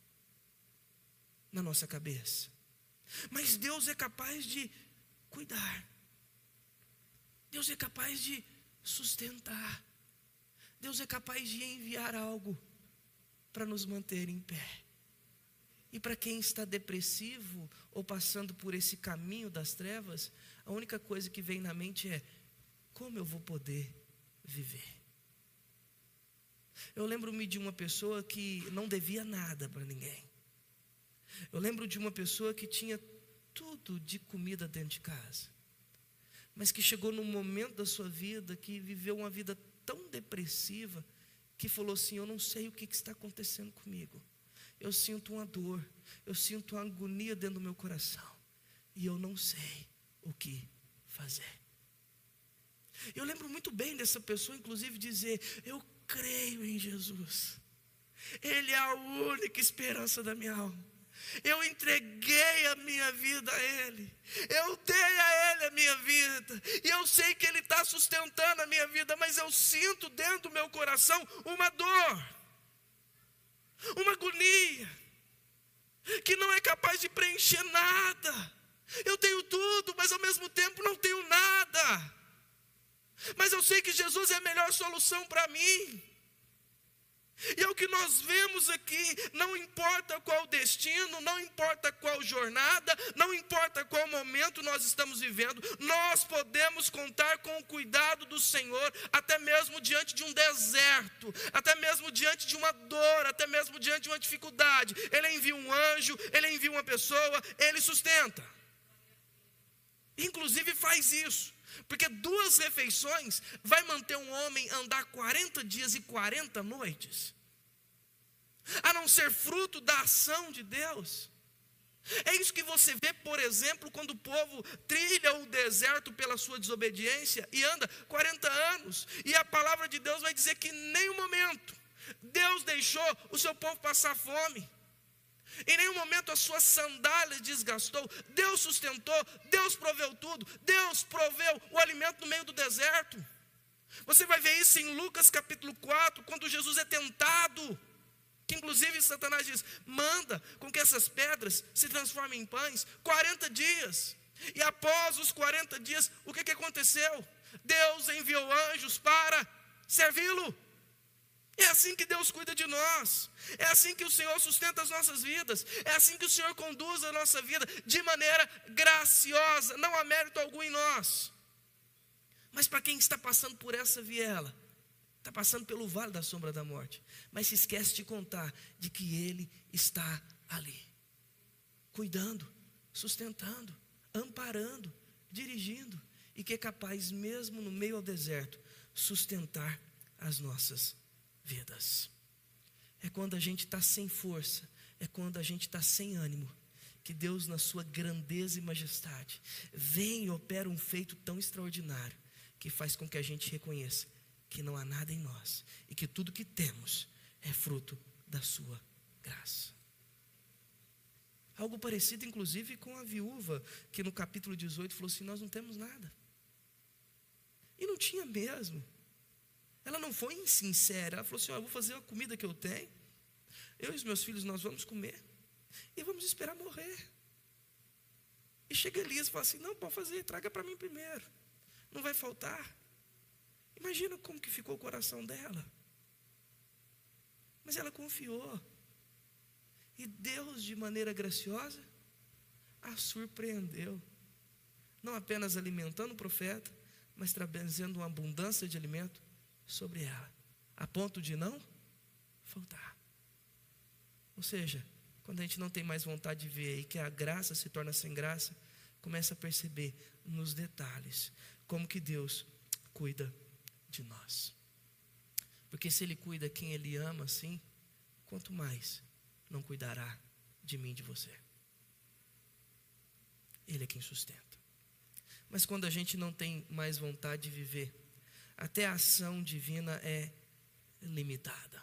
na nossa cabeça. Mas Deus é capaz de cuidar, Deus é capaz de sustentar, Deus é capaz de enviar algo para nos manter em pé. E para quem está depressivo ou passando por esse caminho das trevas, a única coisa que vem na mente é: como eu vou poder viver? Eu lembro-me de uma pessoa que não devia nada para ninguém. Eu lembro de uma pessoa que tinha tudo de comida dentro de casa, mas que chegou num momento da sua vida que viveu uma vida tão depressiva, que falou assim: eu não sei o que está acontecendo comigo, eu sinto uma dor, eu sinto uma agonia dentro do meu coração, e eu não sei o que fazer. Eu lembro muito bem dessa pessoa, inclusive, dizer: eu creio em Jesus, Ele é a única esperança da minha alma, eu entreguei a minha vida a Ele, eu dei a Ele a minha vida, e eu sei que Ele está sustentando a minha vida, mas eu sinto dentro do meu coração uma dor, uma agonia, que não é capaz de preencher nada. Eu tenho tudo, mas ao mesmo tempo não tenho nada. Mas eu sei que Jesus é a melhor solução para mim. E é o que nós vemos aqui. Não importa qual destino, não importa qual jornada, não importa qual momento nós estamos vivendo, nós podemos contar com o cuidado do Senhor, até mesmo diante de um deserto, até mesmo diante de uma dor, até mesmo diante de uma dificuldade. Ele envia um anjo, Ele envia uma pessoa, Ele sustenta. Inclusive faz isso, porque duas refeições vai manter um homem andar quarenta dias e quarenta noites. a não ser fruto da ação de Deus. É isso que você vê, por exemplo, quando o povo trilha o deserto pela sua desobediência e anda quarenta anos, e a palavra de Deus vai dizer que em nenhum momento Deus deixou o seu povo passar fome, em nenhum momento as suas sandálias desgastou. Deus sustentou, Deus proveu tudo, Deus proveu o alimento no meio do deserto. Você vai ver isso em Lucas capítulo quatro, quando Jesus é tentado, que inclusive Satanás diz: manda com que essas pedras se transformem em pães. quarenta dias, e após os quarenta dias, o que, que aconteceu? Deus enviou anjos para servi-lo. É assim que Deus cuida de nós, é assim que o Senhor sustenta as nossas vidas, é assim que o Senhor conduz a nossa vida, de maneira graciosa, não há mérito algum em nós. Mas para quem está passando por essa viela, está passando pelo vale da sombra da morte, mas se esquece de contar de que Ele está ali, cuidando, sustentando, amparando, dirigindo, e que é capaz, mesmo no meio ao deserto, sustentar as nossas vidas. É quando a gente está sem força, é quando a gente está sem ânimo, que Deus, na sua grandeza e majestade, vem e opera um feito tão extraordinário, que faz com que a gente reconheça que não há nada em nós, e que tudo que temos é fruto da sua graça. Algo parecido inclusive com a viúva, que no capítulo dezoito falou assim: nós não temos nada. E não tinha mesmo. Ela não foi insincera, ela falou assim: ó, eu vou fazer a comida que eu tenho, eu e os meus filhos nós vamos comer, e vamos esperar morrer. E chega Elias e fala assim: não, pode fazer, traga para mim primeiro, não vai faltar. Imagina como que ficou o coração dela. Mas ela confiou, e Deus, de maneira graciosa, a surpreendeu, não apenas alimentando o profeta, mas trazendo uma abundância de alimento sobre ela, a ponto de não faltar. Ou seja, quando a gente não tem mais vontade de ver, e que a graça se torna sem graça, começa a perceber nos detalhes como que Deus cuida de nós. Porque se Ele cuida quem Ele ama assim, quanto mais não cuidará de mim e de você. Ele é quem sustenta. Mas quando a gente não tem mais vontade de viver, até a ação divina é limitada.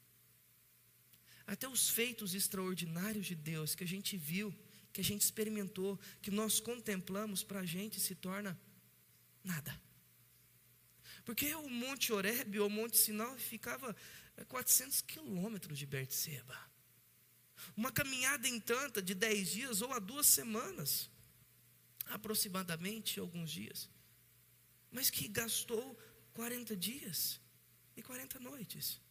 Até os feitos extraordinários de Deus que a gente viu, que a gente experimentou, que nós contemplamos, para a gente se torna nada. Porque o Monte Horebe, ou Monte Sinai, ficava a quatrocentos quilômetros de Berseba. Uma caminhada em tanta de dez dias ou a duas semanas, aproximadamente alguns dias, mas que gastou quarenta dias e quarenta noites.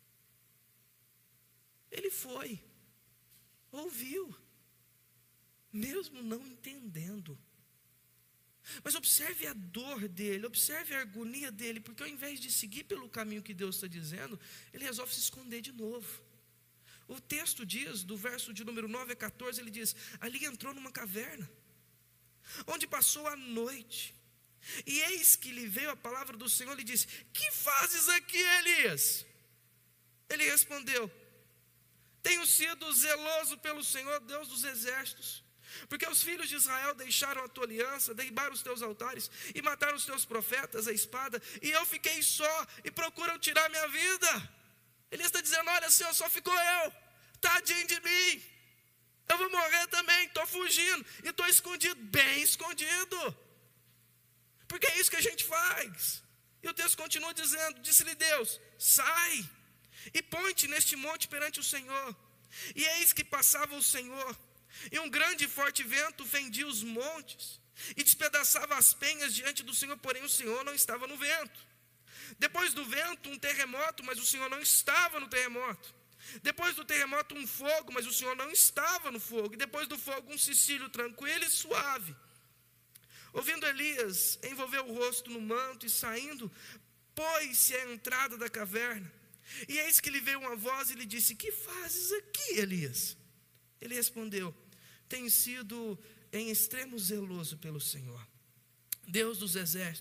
Ele foi, ouviu, mesmo não entendendo. Mas observe a dor dele, observe a agonia dele, porque ao invés de seguir pelo caminho que Deus está dizendo, ele resolve se esconder de novo. O texto diz, do verso de número nove a quatorze, ele diz: ali entrou numa caverna, onde passou a noite, e eis que lhe veio a palavra do Senhor, e disse: que fazes aqui, Elias? Ele respondeu: tenho sido zeloso pelo Senhor, Deus dos exércitos, porque os filhos de Israel deixaram a tua aliança, derribaram os teus altares e mataram os teus profetas à espada, e eu fiquei só e procuram tirar minha vida. Ele está dizendo: olha, Senhor, só ficou eu, tadinho de mim, eu vou morrer também, estou fugindo, e estou escondido, bem escondido, porque é isso que a gente faz. E o texto continua dizendo: disse-lhe Deus: sai e põe-te neste monte perante o Senhor. E eis que passava o Senhor, e um grande e forte vento fendia os montes, e despedaçava as penhas diante do Senhor, porém o Senhor não estava no vento. Depois do vento, um terremoto, mas o Senhor não estava no terremoto. Depois do terremoto, um fogo, mas o Senhor não estava no fogo. E depois do fogo, um cicílio tranquilo e suave. Ouvindo Elias, envolveu o rosto no manto e saindo, pôs-se à entrada da caverna. E eis que lhe veio uma voz e lhe disse: que fazes aqui, Elias? Ele respondeu: tenho sido em extremo zeloso pelo Senhor, Deus dos exércitos,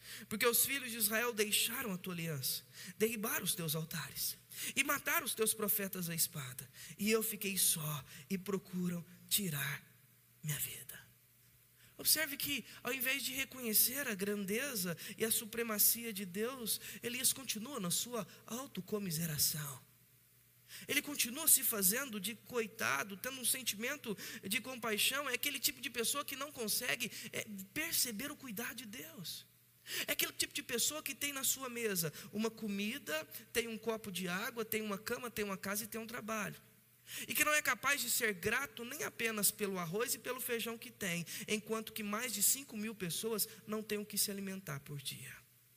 porque os filhos de Israel deixaram a tua aliança, derribaram os teus altares e mataram os teus profetas à espada, e eu fiquei só e procuram tirar minha vida. Observe que ao invés de reconhecer a grandeza e a supremacia de Deus, Elias continua na sua autocomiseração. Ele continua se fazendo de coitado, tendo um sentimento de compaixão. É aquele tipo de pessoa que não consegue é, perceber o cuidado de Deus. É aquele tipo de pessoa que tem na sua mesa uma comida, tem um copo de água, tem uma cama, tem uma casa e tem um trabalho. E que não é capaz de ser grato nem apenas pelo arroz e pelo feijão que tem, enquanto que mais de cinco mil pessoas não têm o que se alimentar por dia.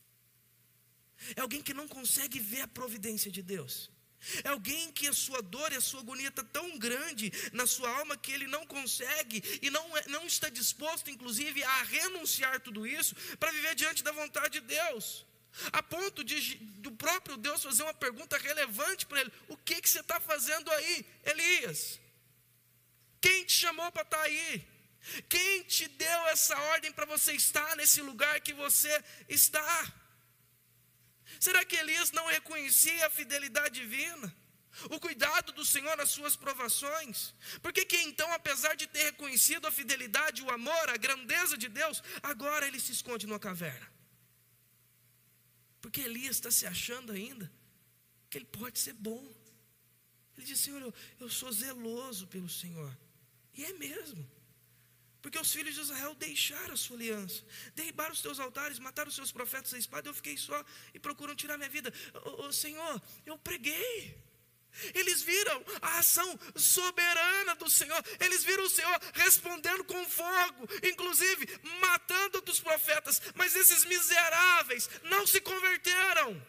É alguém que não consegue ver a providência de Deus. É alguém que a sua dor e a sua agonia está tão grande na sua alma que ele não consegue e não, não está disposto, inclusive, a renunciar tudo isso para viver diante da vontade de Deus. A ponto de, do próprio Deus fazer uma pergunta relevante para ele: o que, que você está fazendo aí, Elias? Quem te chamou para estar aí? Quem te deu essa ordem para você estar nesse lugar que você está? Será que Elias não reconhecia a fidelidade divina? O cuidado do Senhor nas suas provações? Por que que então, apesar de ter reconhecido a fidelidade, o amor, a grandeza de Deus, agora ele se esconde numa caverna? Porque Elias está se achando ainda que ele pode ser bom. Ele diz: Senhor, eu, eu sou zeloso pelo Senhor. E é mesmo. Porque os filhos de Israel deixaram a sua aliança, derribaram os teus altares, mataram os seus profetas à espada, eu fiquei só e procuram tirar minha vida. Ô, ô, Senhor, eu preguei. Eles viram a ação soberana do Senhor. Eles viram o Senhor respondendo com fogo, inclusive matando dos profetas. Mas esses miseráveis não se converteram.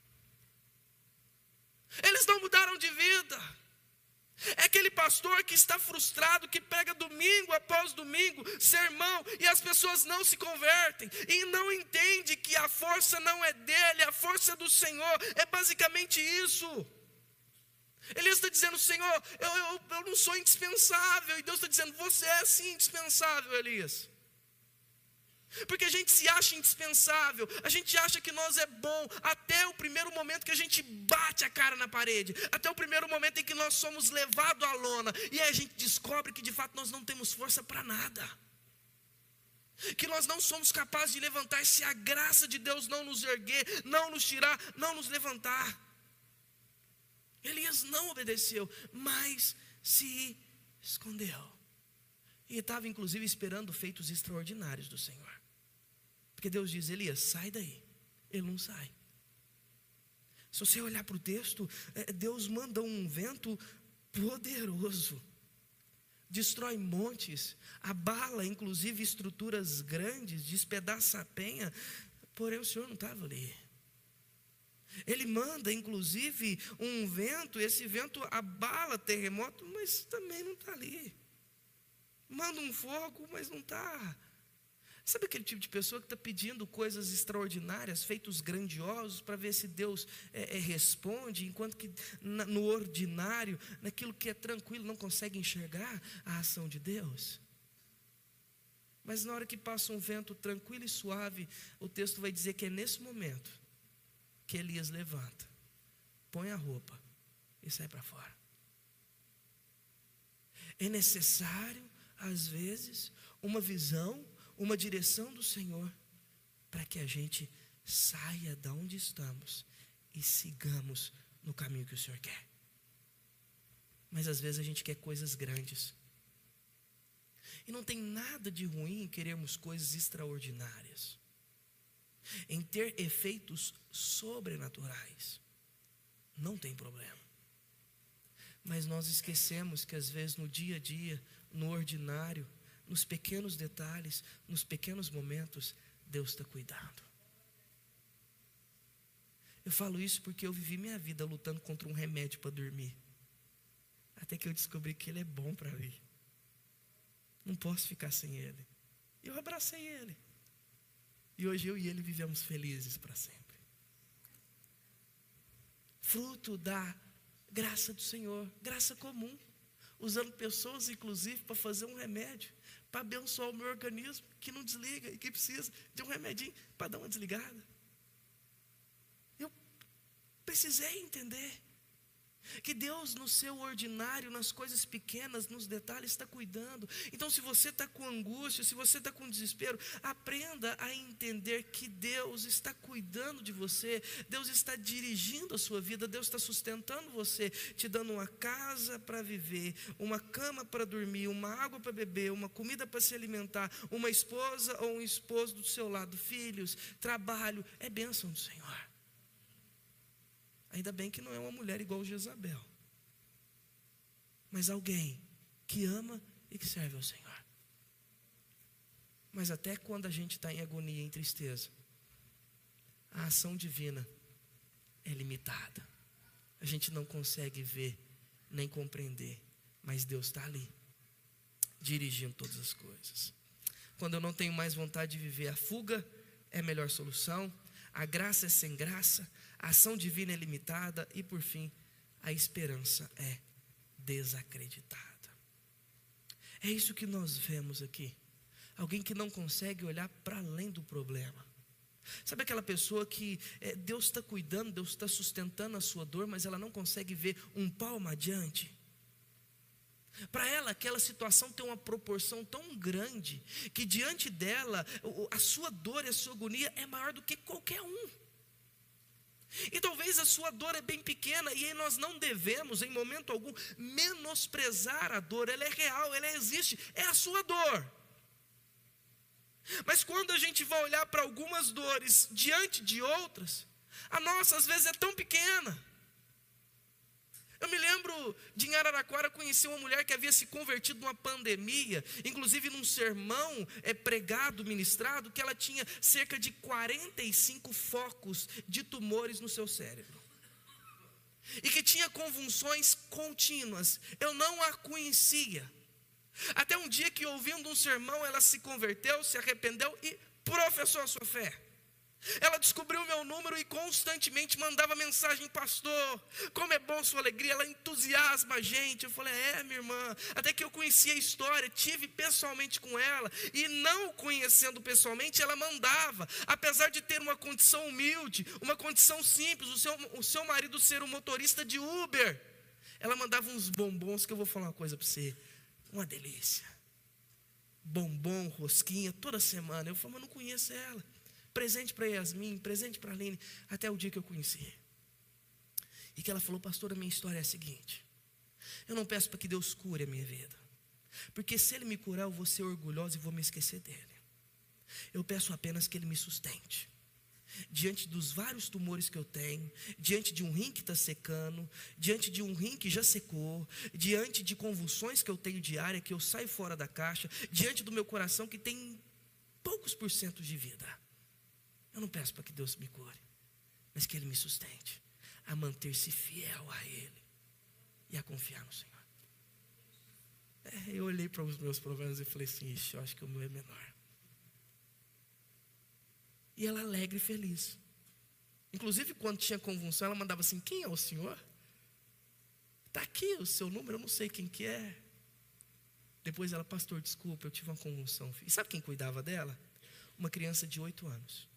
Eles não mudaram de vida. É aquele pastor que está frustrado, que prega domingo após domingo, sermão, e as pessoas não se convertem, e não entende que a força não é dele, a força é do Senhor. É basicamente isso. Elias está dizendo: Senhor, eu, eu, eu não sou indispensável. E Deus está dizendo: você é sim indispensável, Elias. Porque a gente se acha indispensável, a gente acha que nós é bom até o primeiro momento que a gente bate a cara na parede, até o primeiro momento em que nós somos levados à lona, e aí a gente descobre que de fato nós não temos força para nada, que nós não somos capazes de levantar se a graça de Deus não nos erguer, não nos tirar, não nos levantar. Elias não obedeceu, mas se escondeu. E estava inclusive esperando feitos extraordinários do Senhor. Porque Deus diz: Elias, sai daí. Ele não sai. Se você olhar para o texto, Deus manda um vento poderoso, destrói montes, abala inclusive estruturas grandes, despedaça a penha. Porém o Senhor não estava ali. Ele manda inclusive um vento, esse vento abala terremoto, mas também não está ali. Manda um fogo, mas não está. Sabe aquele tipo de pessoa que está pedindo coisas extraordinárias, feitos grandiosos, para ver se Deus é, é, responde, enquanto que na, no ordinário, naquilo que é tranquilo, não consegue enxergar a ação de Deus? Mas na hora que passa um vento tranquilo e suave, o texto vai dizer que é nesse momento que Elias levanta, põe a roupa e sai para fora. É necessário, às vezes, uma visão, uma direção do Senhor, para que a gente saia de onde estamos e sigamos no caminho que o Senhor quer. Mas às vezes a gente quer coisas grandes. E não tem nada de ruim em querermos coisas extraordinárias, em ter efeitos sobrenaturais. Não tem problema. Mas nós esquecemos que às vezes no dia a dia, no ordinário, nos pequenos detalhes, nos pequenos momentos, Deus está cuidando. Eu falo isso porque eu vivi minha vida lutando contra um remédio para dormir, até que eu descobri que ele é bom para mim. Não posso ficar sem ele. Eu abracei ele, e hoje eu e ele vivemos felizes para sempre. Fruto da graça do Senhor, graça comum, usando pessoas inclusive para fazer um remédio, para abençoar o meu organismo, que não desliga e que precisa de um remedinho para dar uma desligada. Eu precisei entender que Deus, no seu ordinário, nas coisas pequenas, nos detalhes, está cuidando. Então, se você está com angústia, se você está com desespero, aprenda a entender que Deus está cuidando de você, Deus está dirigindo a sua vida, Deus está sustentando você, te dando uma casa para viver, uma cama para dormir, uma água para beber, uma comida para se alimentar, uma esposa ou um esposo do seu lado, filhos, trabalho, é bênção do Senhor. Ainda bem que não é uma mulher igual Jezabel, mas alguém que ama e que serve ao Senhor. Mas até quando a gente está em agonia, em tristeza, a ação divina é limitada. A gente não consegue ver, nem compreender, mas Deus está ali, dirigindo todas as coisas. Quando eu não tenho mais vontade de viver, a fuga é a melhor solução, a graça é sem graça, a ação divina é limitada e, por fim, a esperança é desacreditada. É isso que nós vemos aqui. Alguém que não consegue olhar para além do problema. Sabe aquela pessoa que é, Deus está cuidando, Deus está sustentando a sua dor, mas ela não consegue ver um palmo adiante? Para ela, aquela situação tem uma proporção tão grande, que diante dela, a sua dor e a sua agonia é maior do que qualquer um. E talvez a sua dor é bem pequena, e aí nós não devemos, em momento algum, menosprezar a dor. Ela é real, ela existe, é a sua dor. Mas quando a gente vai olhar para algumas dores diante de outras, a nossa às vezes é tão pequena. Eu me lembro de em Araraquara conheci uma mulher que havia se convertido numa pandemia, inclusive num sermão é, pregado, ministrado, que ela tinha cerca de quarenta e cinco focos de tumores no seu cérebro. E que tinha convulsões contínuas. Eu não a conhecia. Até um dia que, ouvindo um sermão, ela se converteu, se arrependeu e professou a sua fé. Ela descobriu o meu número e constantemente mandava mensagem: pastor, como é bom sua alegria. Ela entusiasma a gente. Eu falei: é, minha irmã. Até que eu conheci a história, tive pessoalmente com ela, e não conhecendo pessoalmente, ela mandava, apesar de ter uma condição humilde, uma condição simples, o seu, o seu marido ser um motorista de Uber, ela mandava uns bombons, que eu vou falar uma coisa para você, uma delícia, bombom, rosquinha, toda semana. Eu falei: mas não conheço ela. Presente para Yasmin, presente para Aline, até o dia que eu conheci. E que ela falou: pastor, a minha história é a seguinte: eu não peço para que Deus cure a minha vida, porque se Ele me curar, eu vou ser orgulhosa e vou me esquecer dEle. Eu peço apenas que Ele me sustente. Diante dos vários tumores que eu tenho, diante de um rim que está secando, diante de um rim que já secou, diante de convulsões que eu tenho diária, que eu saio fora da caixa, diante do meu coração que tem poucos por cento de vida, eu não peço para que Deus me cure, mas que Ele me sustente a manter-se fiel a Ele e a confiar no Senhor. É, eu olhei para os meus problemas e falei assim: ixi, eu acho que o meu é menor. E ela alegre e feliz. Inclusive, quando tinha convulsão, ela mandava assim: quem é o senhor? Está aqui o seu número, eu não sei quem que é. Depois ela: pastor, desculpa, eu tive uma convulsão. E sabe quem cuidava dela? Uma criança de oito anos.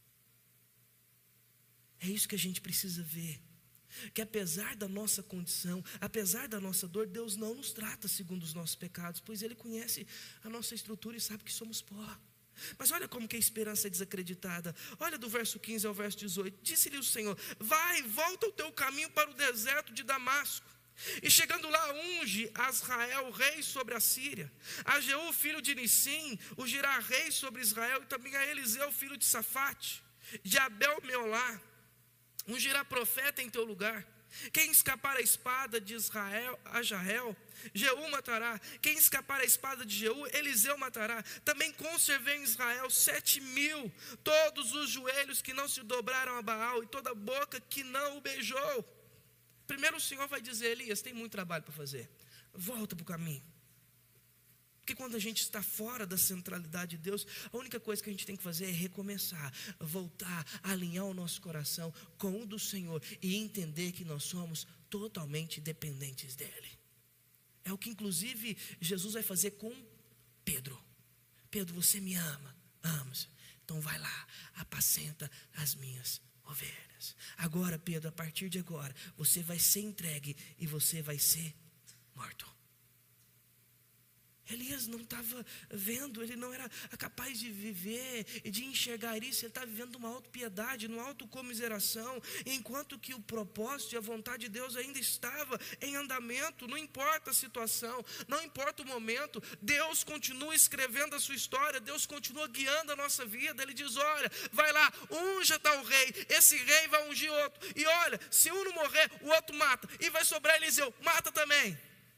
É isso que a gente precisa ver, que apesar da nossa condição, apesar da nossa dor, Deus não nos trata segundo os nossos pecados, pois Ele conhece a nossa estrutura e sabe que somos pó. Mas olha como que a esperança é desacreditada. Olha do verso quinze ao verso dezoito. Disse-lhe o Senhor: vai, volta o teu caminho para o deserto de Damasco, e chegando lá, unge a Israel rei sobre a Síria, a Jeú filho de Nissim o ungirá rei sobre Israel, e também a Eliseu filho de Safate, de Abel Meolá ungirá profeta em teu lugar. Quem escapar a espada de Israel, a Jael, Jeú matará. Quem escapar a espada de Jeú, Eliseu matará. Também conservei em Israel sete mil, todos os joelhos que não se dobraram a Baal, e toda boca que não o beijou. Primeiro o Senhor vai dizer: Elias, tem muito trabalho para fazer, volta para o caminho. Porque quando a gente está fora da centralidade de Deus, a única coisa que a gente tem que fazer é recomeçar, voltar, alinhar o nosso coração com o do Senhor e entender que nós somos totalmente dependentes dEle. É o que inclusive Jesus vai fazer com Pedro. Pedro, você me ama? Amo. Então vai lá, apacenta as minhas ovelhas. Agora, Pedro, a partir de agora, você vai ser entregue e você vai ser morto. Elias não estava vendo, ele não era capaz de viver e de enxergar isso. Ele estava vivendo uma autopiedade, uma autocomiseração, enquanto que o propósito e a vontade de Deus ainda estava em andamento. Não importa a situação, não importa o momento, Deus continua escrevendo a sua história, Deus continua guiando a nossa vida. Ele diz, olha, vai lá, unja tal rei, esse rei vai ungir outro, e olha, se um não morrer, o outro mata, e vai sobrar Eliseu, mata também.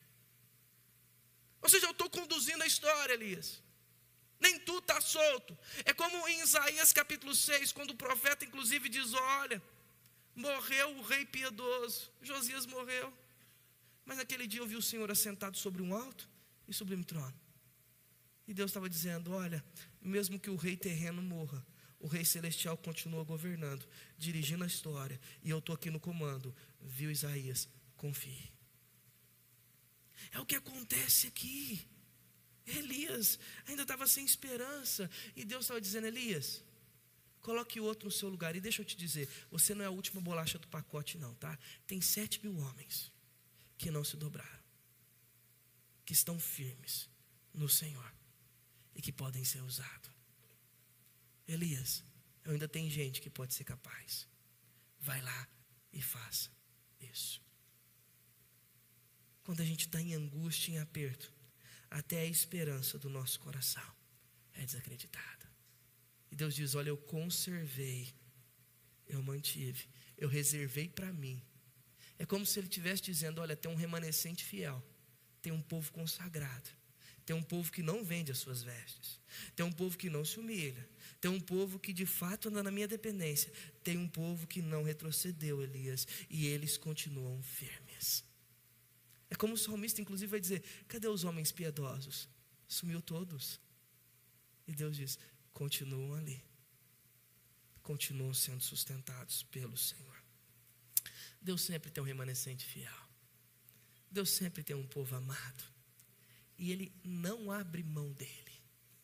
Ou seja, eu estou conduzindo a história, Elias. Nem tu está solto. É como em Isaías capítulo seis, quando o profeta inclusive diz, olha, morreu o rei piedoso, Josias morreu. Mas naquele dia eu vi o Senhor assentado sobre um alto e sublime trono. E Deus estava dizendo, olha, mesmo que o rei terreno morra, o rei celestial continua governando, dirigindo a história. E eu estou aqui no comando. Viu, Isaías? Confie. É o que acontece aqui. Elias ainda estava sem esperança. E Deus estava dizendo, Elias, coloque o outro no seu lugar. E deixa eu te dizer, você não é a última bolacha do pacote não, tá? Tem sete mil homens que não se dobraram, que estão firmes no Senhor e que podem ser usados. Elias, ainda tem gente que pode ser capaz. Vai lá e faça isso. Quando a gente está em angústia, em aperto, até a esperança do nosso coração é desacreditada. E Deus diz, olha, eu conservei, eu mantive, eu reservei para mim. É como se Ele estivesse dizendo, olha, tem um remanescente fiel, tem um povo consagrado, tem um povo que não vende as suas vestes, tem um povo que não se humilha, tem um povo que de fato anda na minha dependência, tem um povo que não retrocedeu, Elias, e eles continuam firmes. É como o salmista inclusive vai dizer, cadê os homens piedosos? Sumiu todos. E Deus diz, continuam ali. Continuam sendo sustentados pelo Senhor. Deus sempre tem um remanescente fiel. Deus sempre tem um povo amado. E Ele não abre mão dele.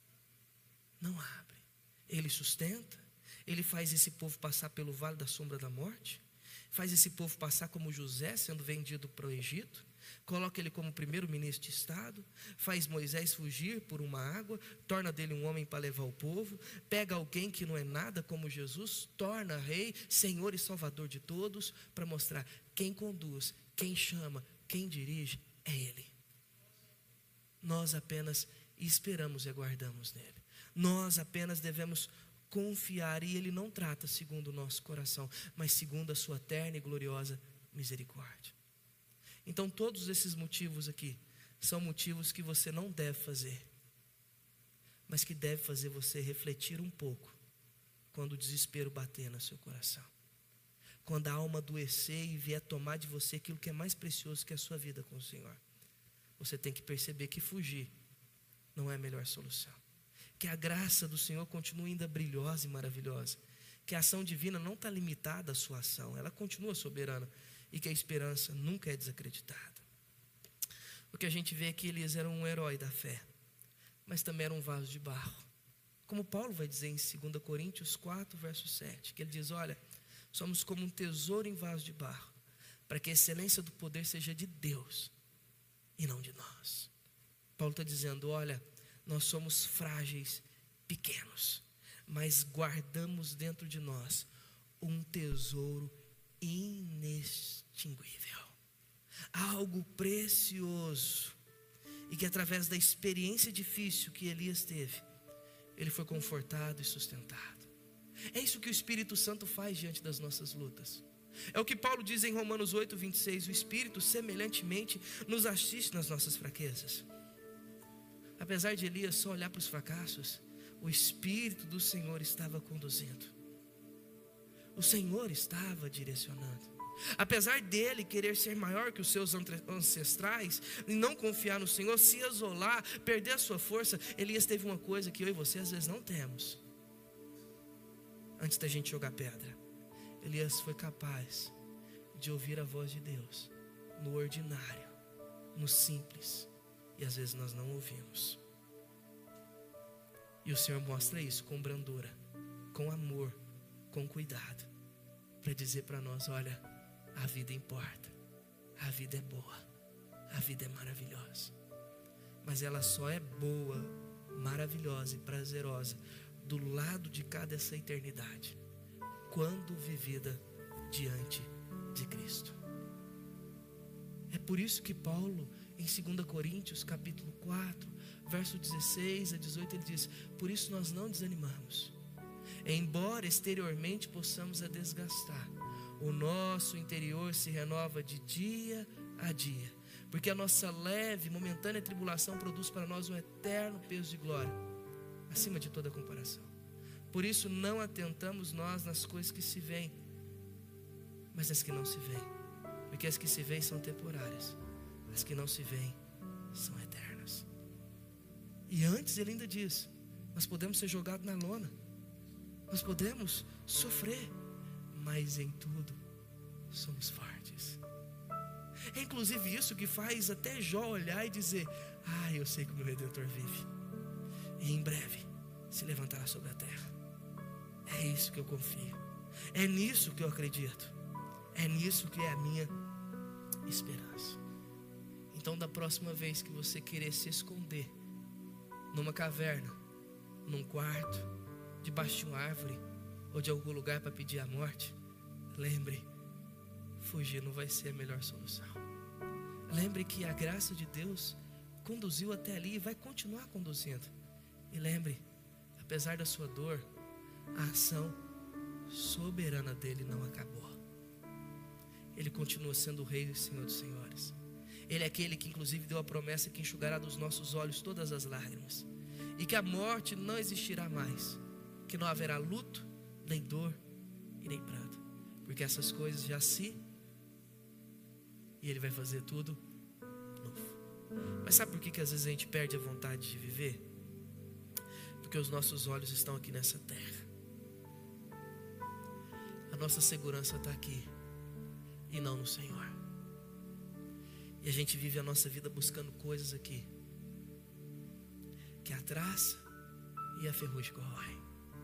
Não abre. Ele sustenta. Ele faz esse povo passar pelo vale da sombra da morte. Faz esse povo passar como José, sendo vendido para o Egito. Coloca ele como primeiro-ministro de Estado, faz Moisés fugir por uma água, torna dele um homem para levar o povo, pega alguém que não é nada como Jesus, torna rei, Senhor e Salvador de todos, para mostrar quem conduz, quem chama, quem dirige, é Ele. Nós apenas esperamos e aguardamos nele. Nós apenas devemos confiar, e Ele não trata segundo o nosso coração, mas segundo a sua terna e gloriosa misericórdia. Então todos esses motivos aqui são motivos que você não deve fazer, mas que deve fazer você refletir um pouco quando o desespero bater no seu coração, quando a alma adoecer e vier tomar de você aquilo que é mais precioso, que é a sua vida com o Senhor. Você tem que perceber que fugir não é a melhor solução, que a graça do Senhor continua ainda brilhosa e maravilhosa, que a ação divina não está limitada à sua ação, ela continua soberana, e que a esperança nunca é desacreditada. O que a gente vê é que Elias era um herói da fé, mas também era um vaso de barro. Como Paulo vai dizer em dois Coríntios quatro, verso sete, que ele diz, olha, somos como um tesouro em vaso de barro, para que a excelência do poder seja de Deus e não de nós. Paulo está dizendo, olha, nós somos frágeis, pequenos, mas guardamos dentro de nós um tesouro inextinguível, algo precioso, e que através da experiência difícil que Elias teve, ele foi confortado e sustentado. É isso que o Espírito Santo faz diante das nossas lutas. É o que Paulo diz em Romanos oito, vinte e seis, o Espírito semelhantemente nos assiste nas nossas fraquezas. Apesar de Elias só olhar para os fracassos, o Espírito do Senhor estava conduzindo. O Senhor estava direcionando. Apesar dele querer ser maior que os seus ancestrais e não confiar no Senhor, se isolar, perder a sua força, Elias teve uma coisa que eu e você às vezes não temos. Antes da gente jogar pedra, Elias foi capaz de ouvir a voz de Deus no ordinário, no simples, e às vezes nós não ouvimos. E o Senhor mostra isso com brandura, com amor, com cuidado, para dizer para nós: olha, a vida importa, a vida é boa, a vida é maravilhosa. Mas ela só é boa, maravilhosa e prazerosa do lado de cá dessa eternidade, quando vivida diante de Cristo. É por isso que Paulo, em dois Coríntios capítulo quatro, verso dezesseis a dezoito, ele diz: por isso nós não desanimamos, embora exteriormente possamos a desgastar, o nosso interior se renova de dia a dia, porque a nossa leve, momentânea tribulação produz para nós um eterno peso de glória, acima de toda comparação. Por isso não atentamos nós nas coisas que se veem, mas nas que não se veem, porque as que se veem são temporárias, as que não se veem são eternas. E antes ele ainda diz: nós podemos ser jogados na lona, nós podemos sofrer, mas em tudo somos fortes. É inclusive isso que faz até Jó olhar e dizer: ah, eu sei que o meu Redentor vive, e em breve se levantará sobre a terra. É isso que eu confio, é nisso que eu acredito, é nisso que é a minha esperança. Então, da próxima vez que você querer se esconder numa caverna, num quarto, debaixo de uma árvore ou de algum lugar para pedir a morte, lembre, fugir não vai ser a melhor solução. Lembre que a graça de Deus conduziu até ali e vai continuar conduzindo. E lembre, apesar da sua dor, a ação soberana dele não acabou. Ele continua sendo o Rei e Senhor dos Senhores. Ele é aquele que inclusive deu a promessa que enxugará dos nossos olhos todas as lágrimas, e que a morte não existirá mais, que não haverá luto, nem dor e nem pranto, porque essas coisas já se... e Ele vai fazer tudo novo. Mas sabe por que, que às vezes a gente perde a vontade de viver? Porque os nossos olhos estão aqui nessa terra. A nossa segurança está aqui e não no Senhor. E a gente vive a nossa vida buscando coisas aqui, que a traça e a ferrugem corroem.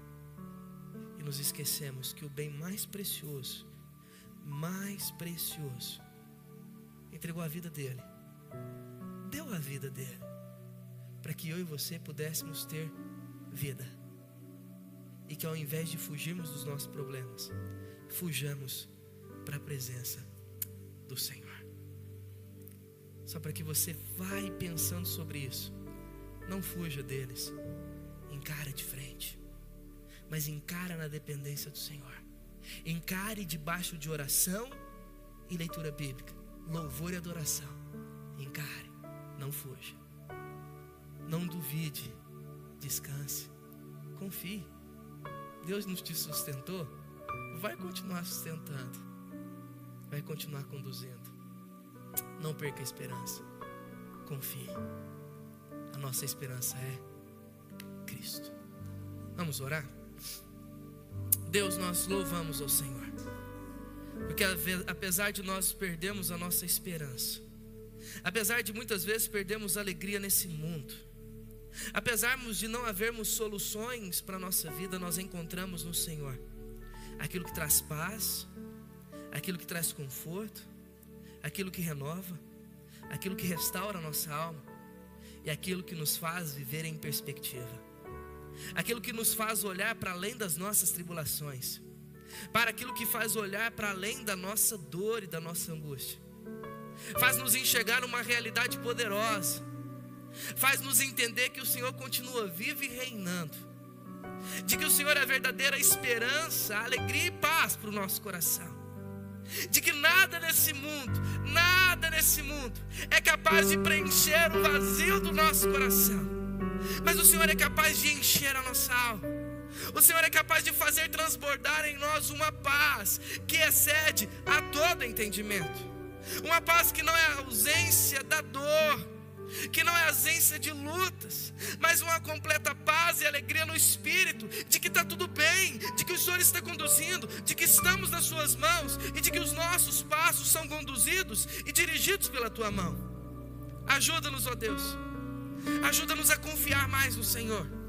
E nos esquecemos que o bem mais precioso, mais precioso, entregou a vida dele, deu a vida dele, para que eu e você pudéssemos ter vida. E que ao invés de fugirmos dos nossos problemas, fujamos para a presença do Senhor. Só para que você vai pensando sobre isso. Não fuja deles, encara de frente, mas encara na dependência do Senhor. Encare debaixo de oração e leitura bíblica, louvor e adoração. Encare, não fuja, não duvide, descanse, confie. Deus nos te sustentou, vai continuar sustentando, vai continuar conduzindo. Não perca a esperança, confie. A nossa esperança é Cristo. Vamos orar? Deus, nós louvamos ao Senhor, porque apesar de nós perdermos a nossa esperança, apesar de muitas vezes perdermos a alegria nesse mundo, apesar de não havermos soluções para a nossa vida, nós encontramos no Senhor aquilo que traz paz, aquilo que traz conforto, aquilo que renova, aquilo que restaura a nossa alma e aquilo que nos faz viver em perspectiva, aquilo que nos faz olhar para além das nossas tribulações, para aquilo que faz olhar para além da nossa dor e da nossa angústia, faz nos enxergar uma realidade poderosa, faz nos entender que o Senhor continua vivo e reinando, de que o Senhor é a verdadeira esperança, alegria e paz para o nosso coração, de que nada nesse mundo, nada nesse mundo é capaz de preencher o vazio do nosso coração, mas o Senhor é capaz de encher a nossa alma. O Senhor é capaz de fazer transbordar em nós uma paz que excede a todo entendimento, uma paz que não é a ausência da dor, que não é a ausência de lutas, mas uma completa paz e alegria no Espírito, de que está tudo bem, de que o Senhor está conduzindo, de que estamos nas suas mãos e de que os nossos passos são conduzidos e dirigidos pela tua mão. Ajuda-nos, ó Deus, ajuda-nos a confiar mais no Senhor,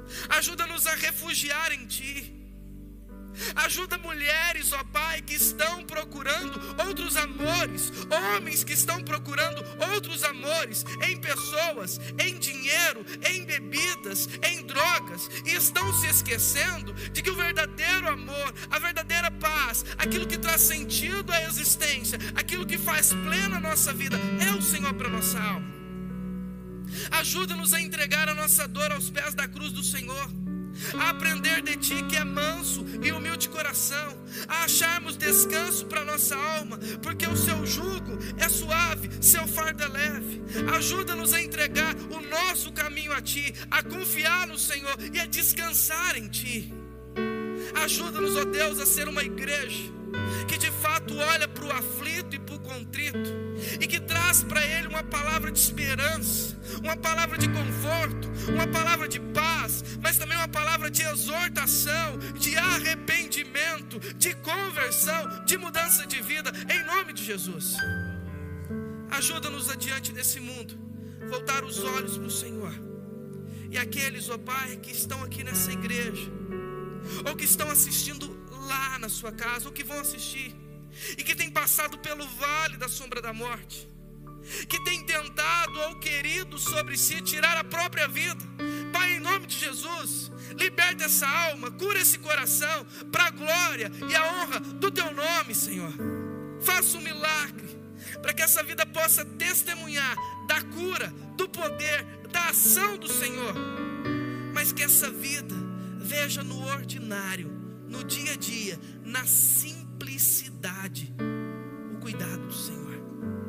Ajuda-nos a refugiar em Ti. Ajuda mulheres, ó Pai, que estão procurando outros amores, homens que estão procurando outros amores em pessoas, em dinheiro, em bebidas, em drogas, e estão se esquecendo de que o verdadeiro amor, a verdadeira paz, aquilo que traz sentido à existência, aquilo que faz plena a nossa vida, é o Senhor para a nossa alma. Ajuda-nos a entregar a nossa dor aos pés da cruz do Senhor, a aprender de Ti que é manso e humilde de coração, a acharmos descanso para nossa alma, porque o Seu jugo é suave, Seu fardo é leve. Ajuda-nos a entregar o nosso caminho a Ti, a confiar no Senhor e a descansar em Ti. Ajuda-nos, ó Deus, a ser uma igreja que de fato olha para o aflito e para o contrito, e que traz para ele uma palavra de esperança, uma palavra de conforto, uma palavra de paz, mas também uma palavra de exortação, de arrependimento, de conversão, de mudança de vida, em nome de Jesus. Ajuda-nos adiante desse mundo, voltar os olhos para o Senhor. E aqueles, ó Pai, que estão aqui nessa igreja, ou que estão assistindo lá na sua casa, ou que vão assistir, e que tem passado pelo vale da sombra da morte, que tem tentado ou querido sobre si tirar a própria vida, Pai, em nome de Jesus, liberta essa alma, cura esse coração, para a glória e a honra do Teu nome, Senhor. Faça um milagre, para que essa vida possa testemunhar da cura, do poder, da ação do Senhor, mas que essa vida veja no ordinário, no dia a dia, na simplicidade, o cuidado do Senhor,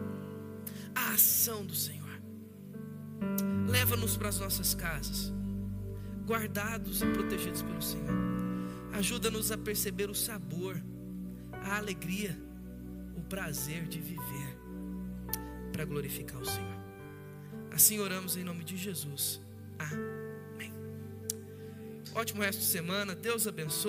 a ação do Senhor. Leva-nos para as nossas casas, guardados e protegidos pelo Senhor. Ajuda-nos a perceber o sabor, a alegria, o prazer de viver para glorificar o Senhor. Assim oramos em nome de Jesus. Amém. Ótimo resto de semana. Deus abençoe.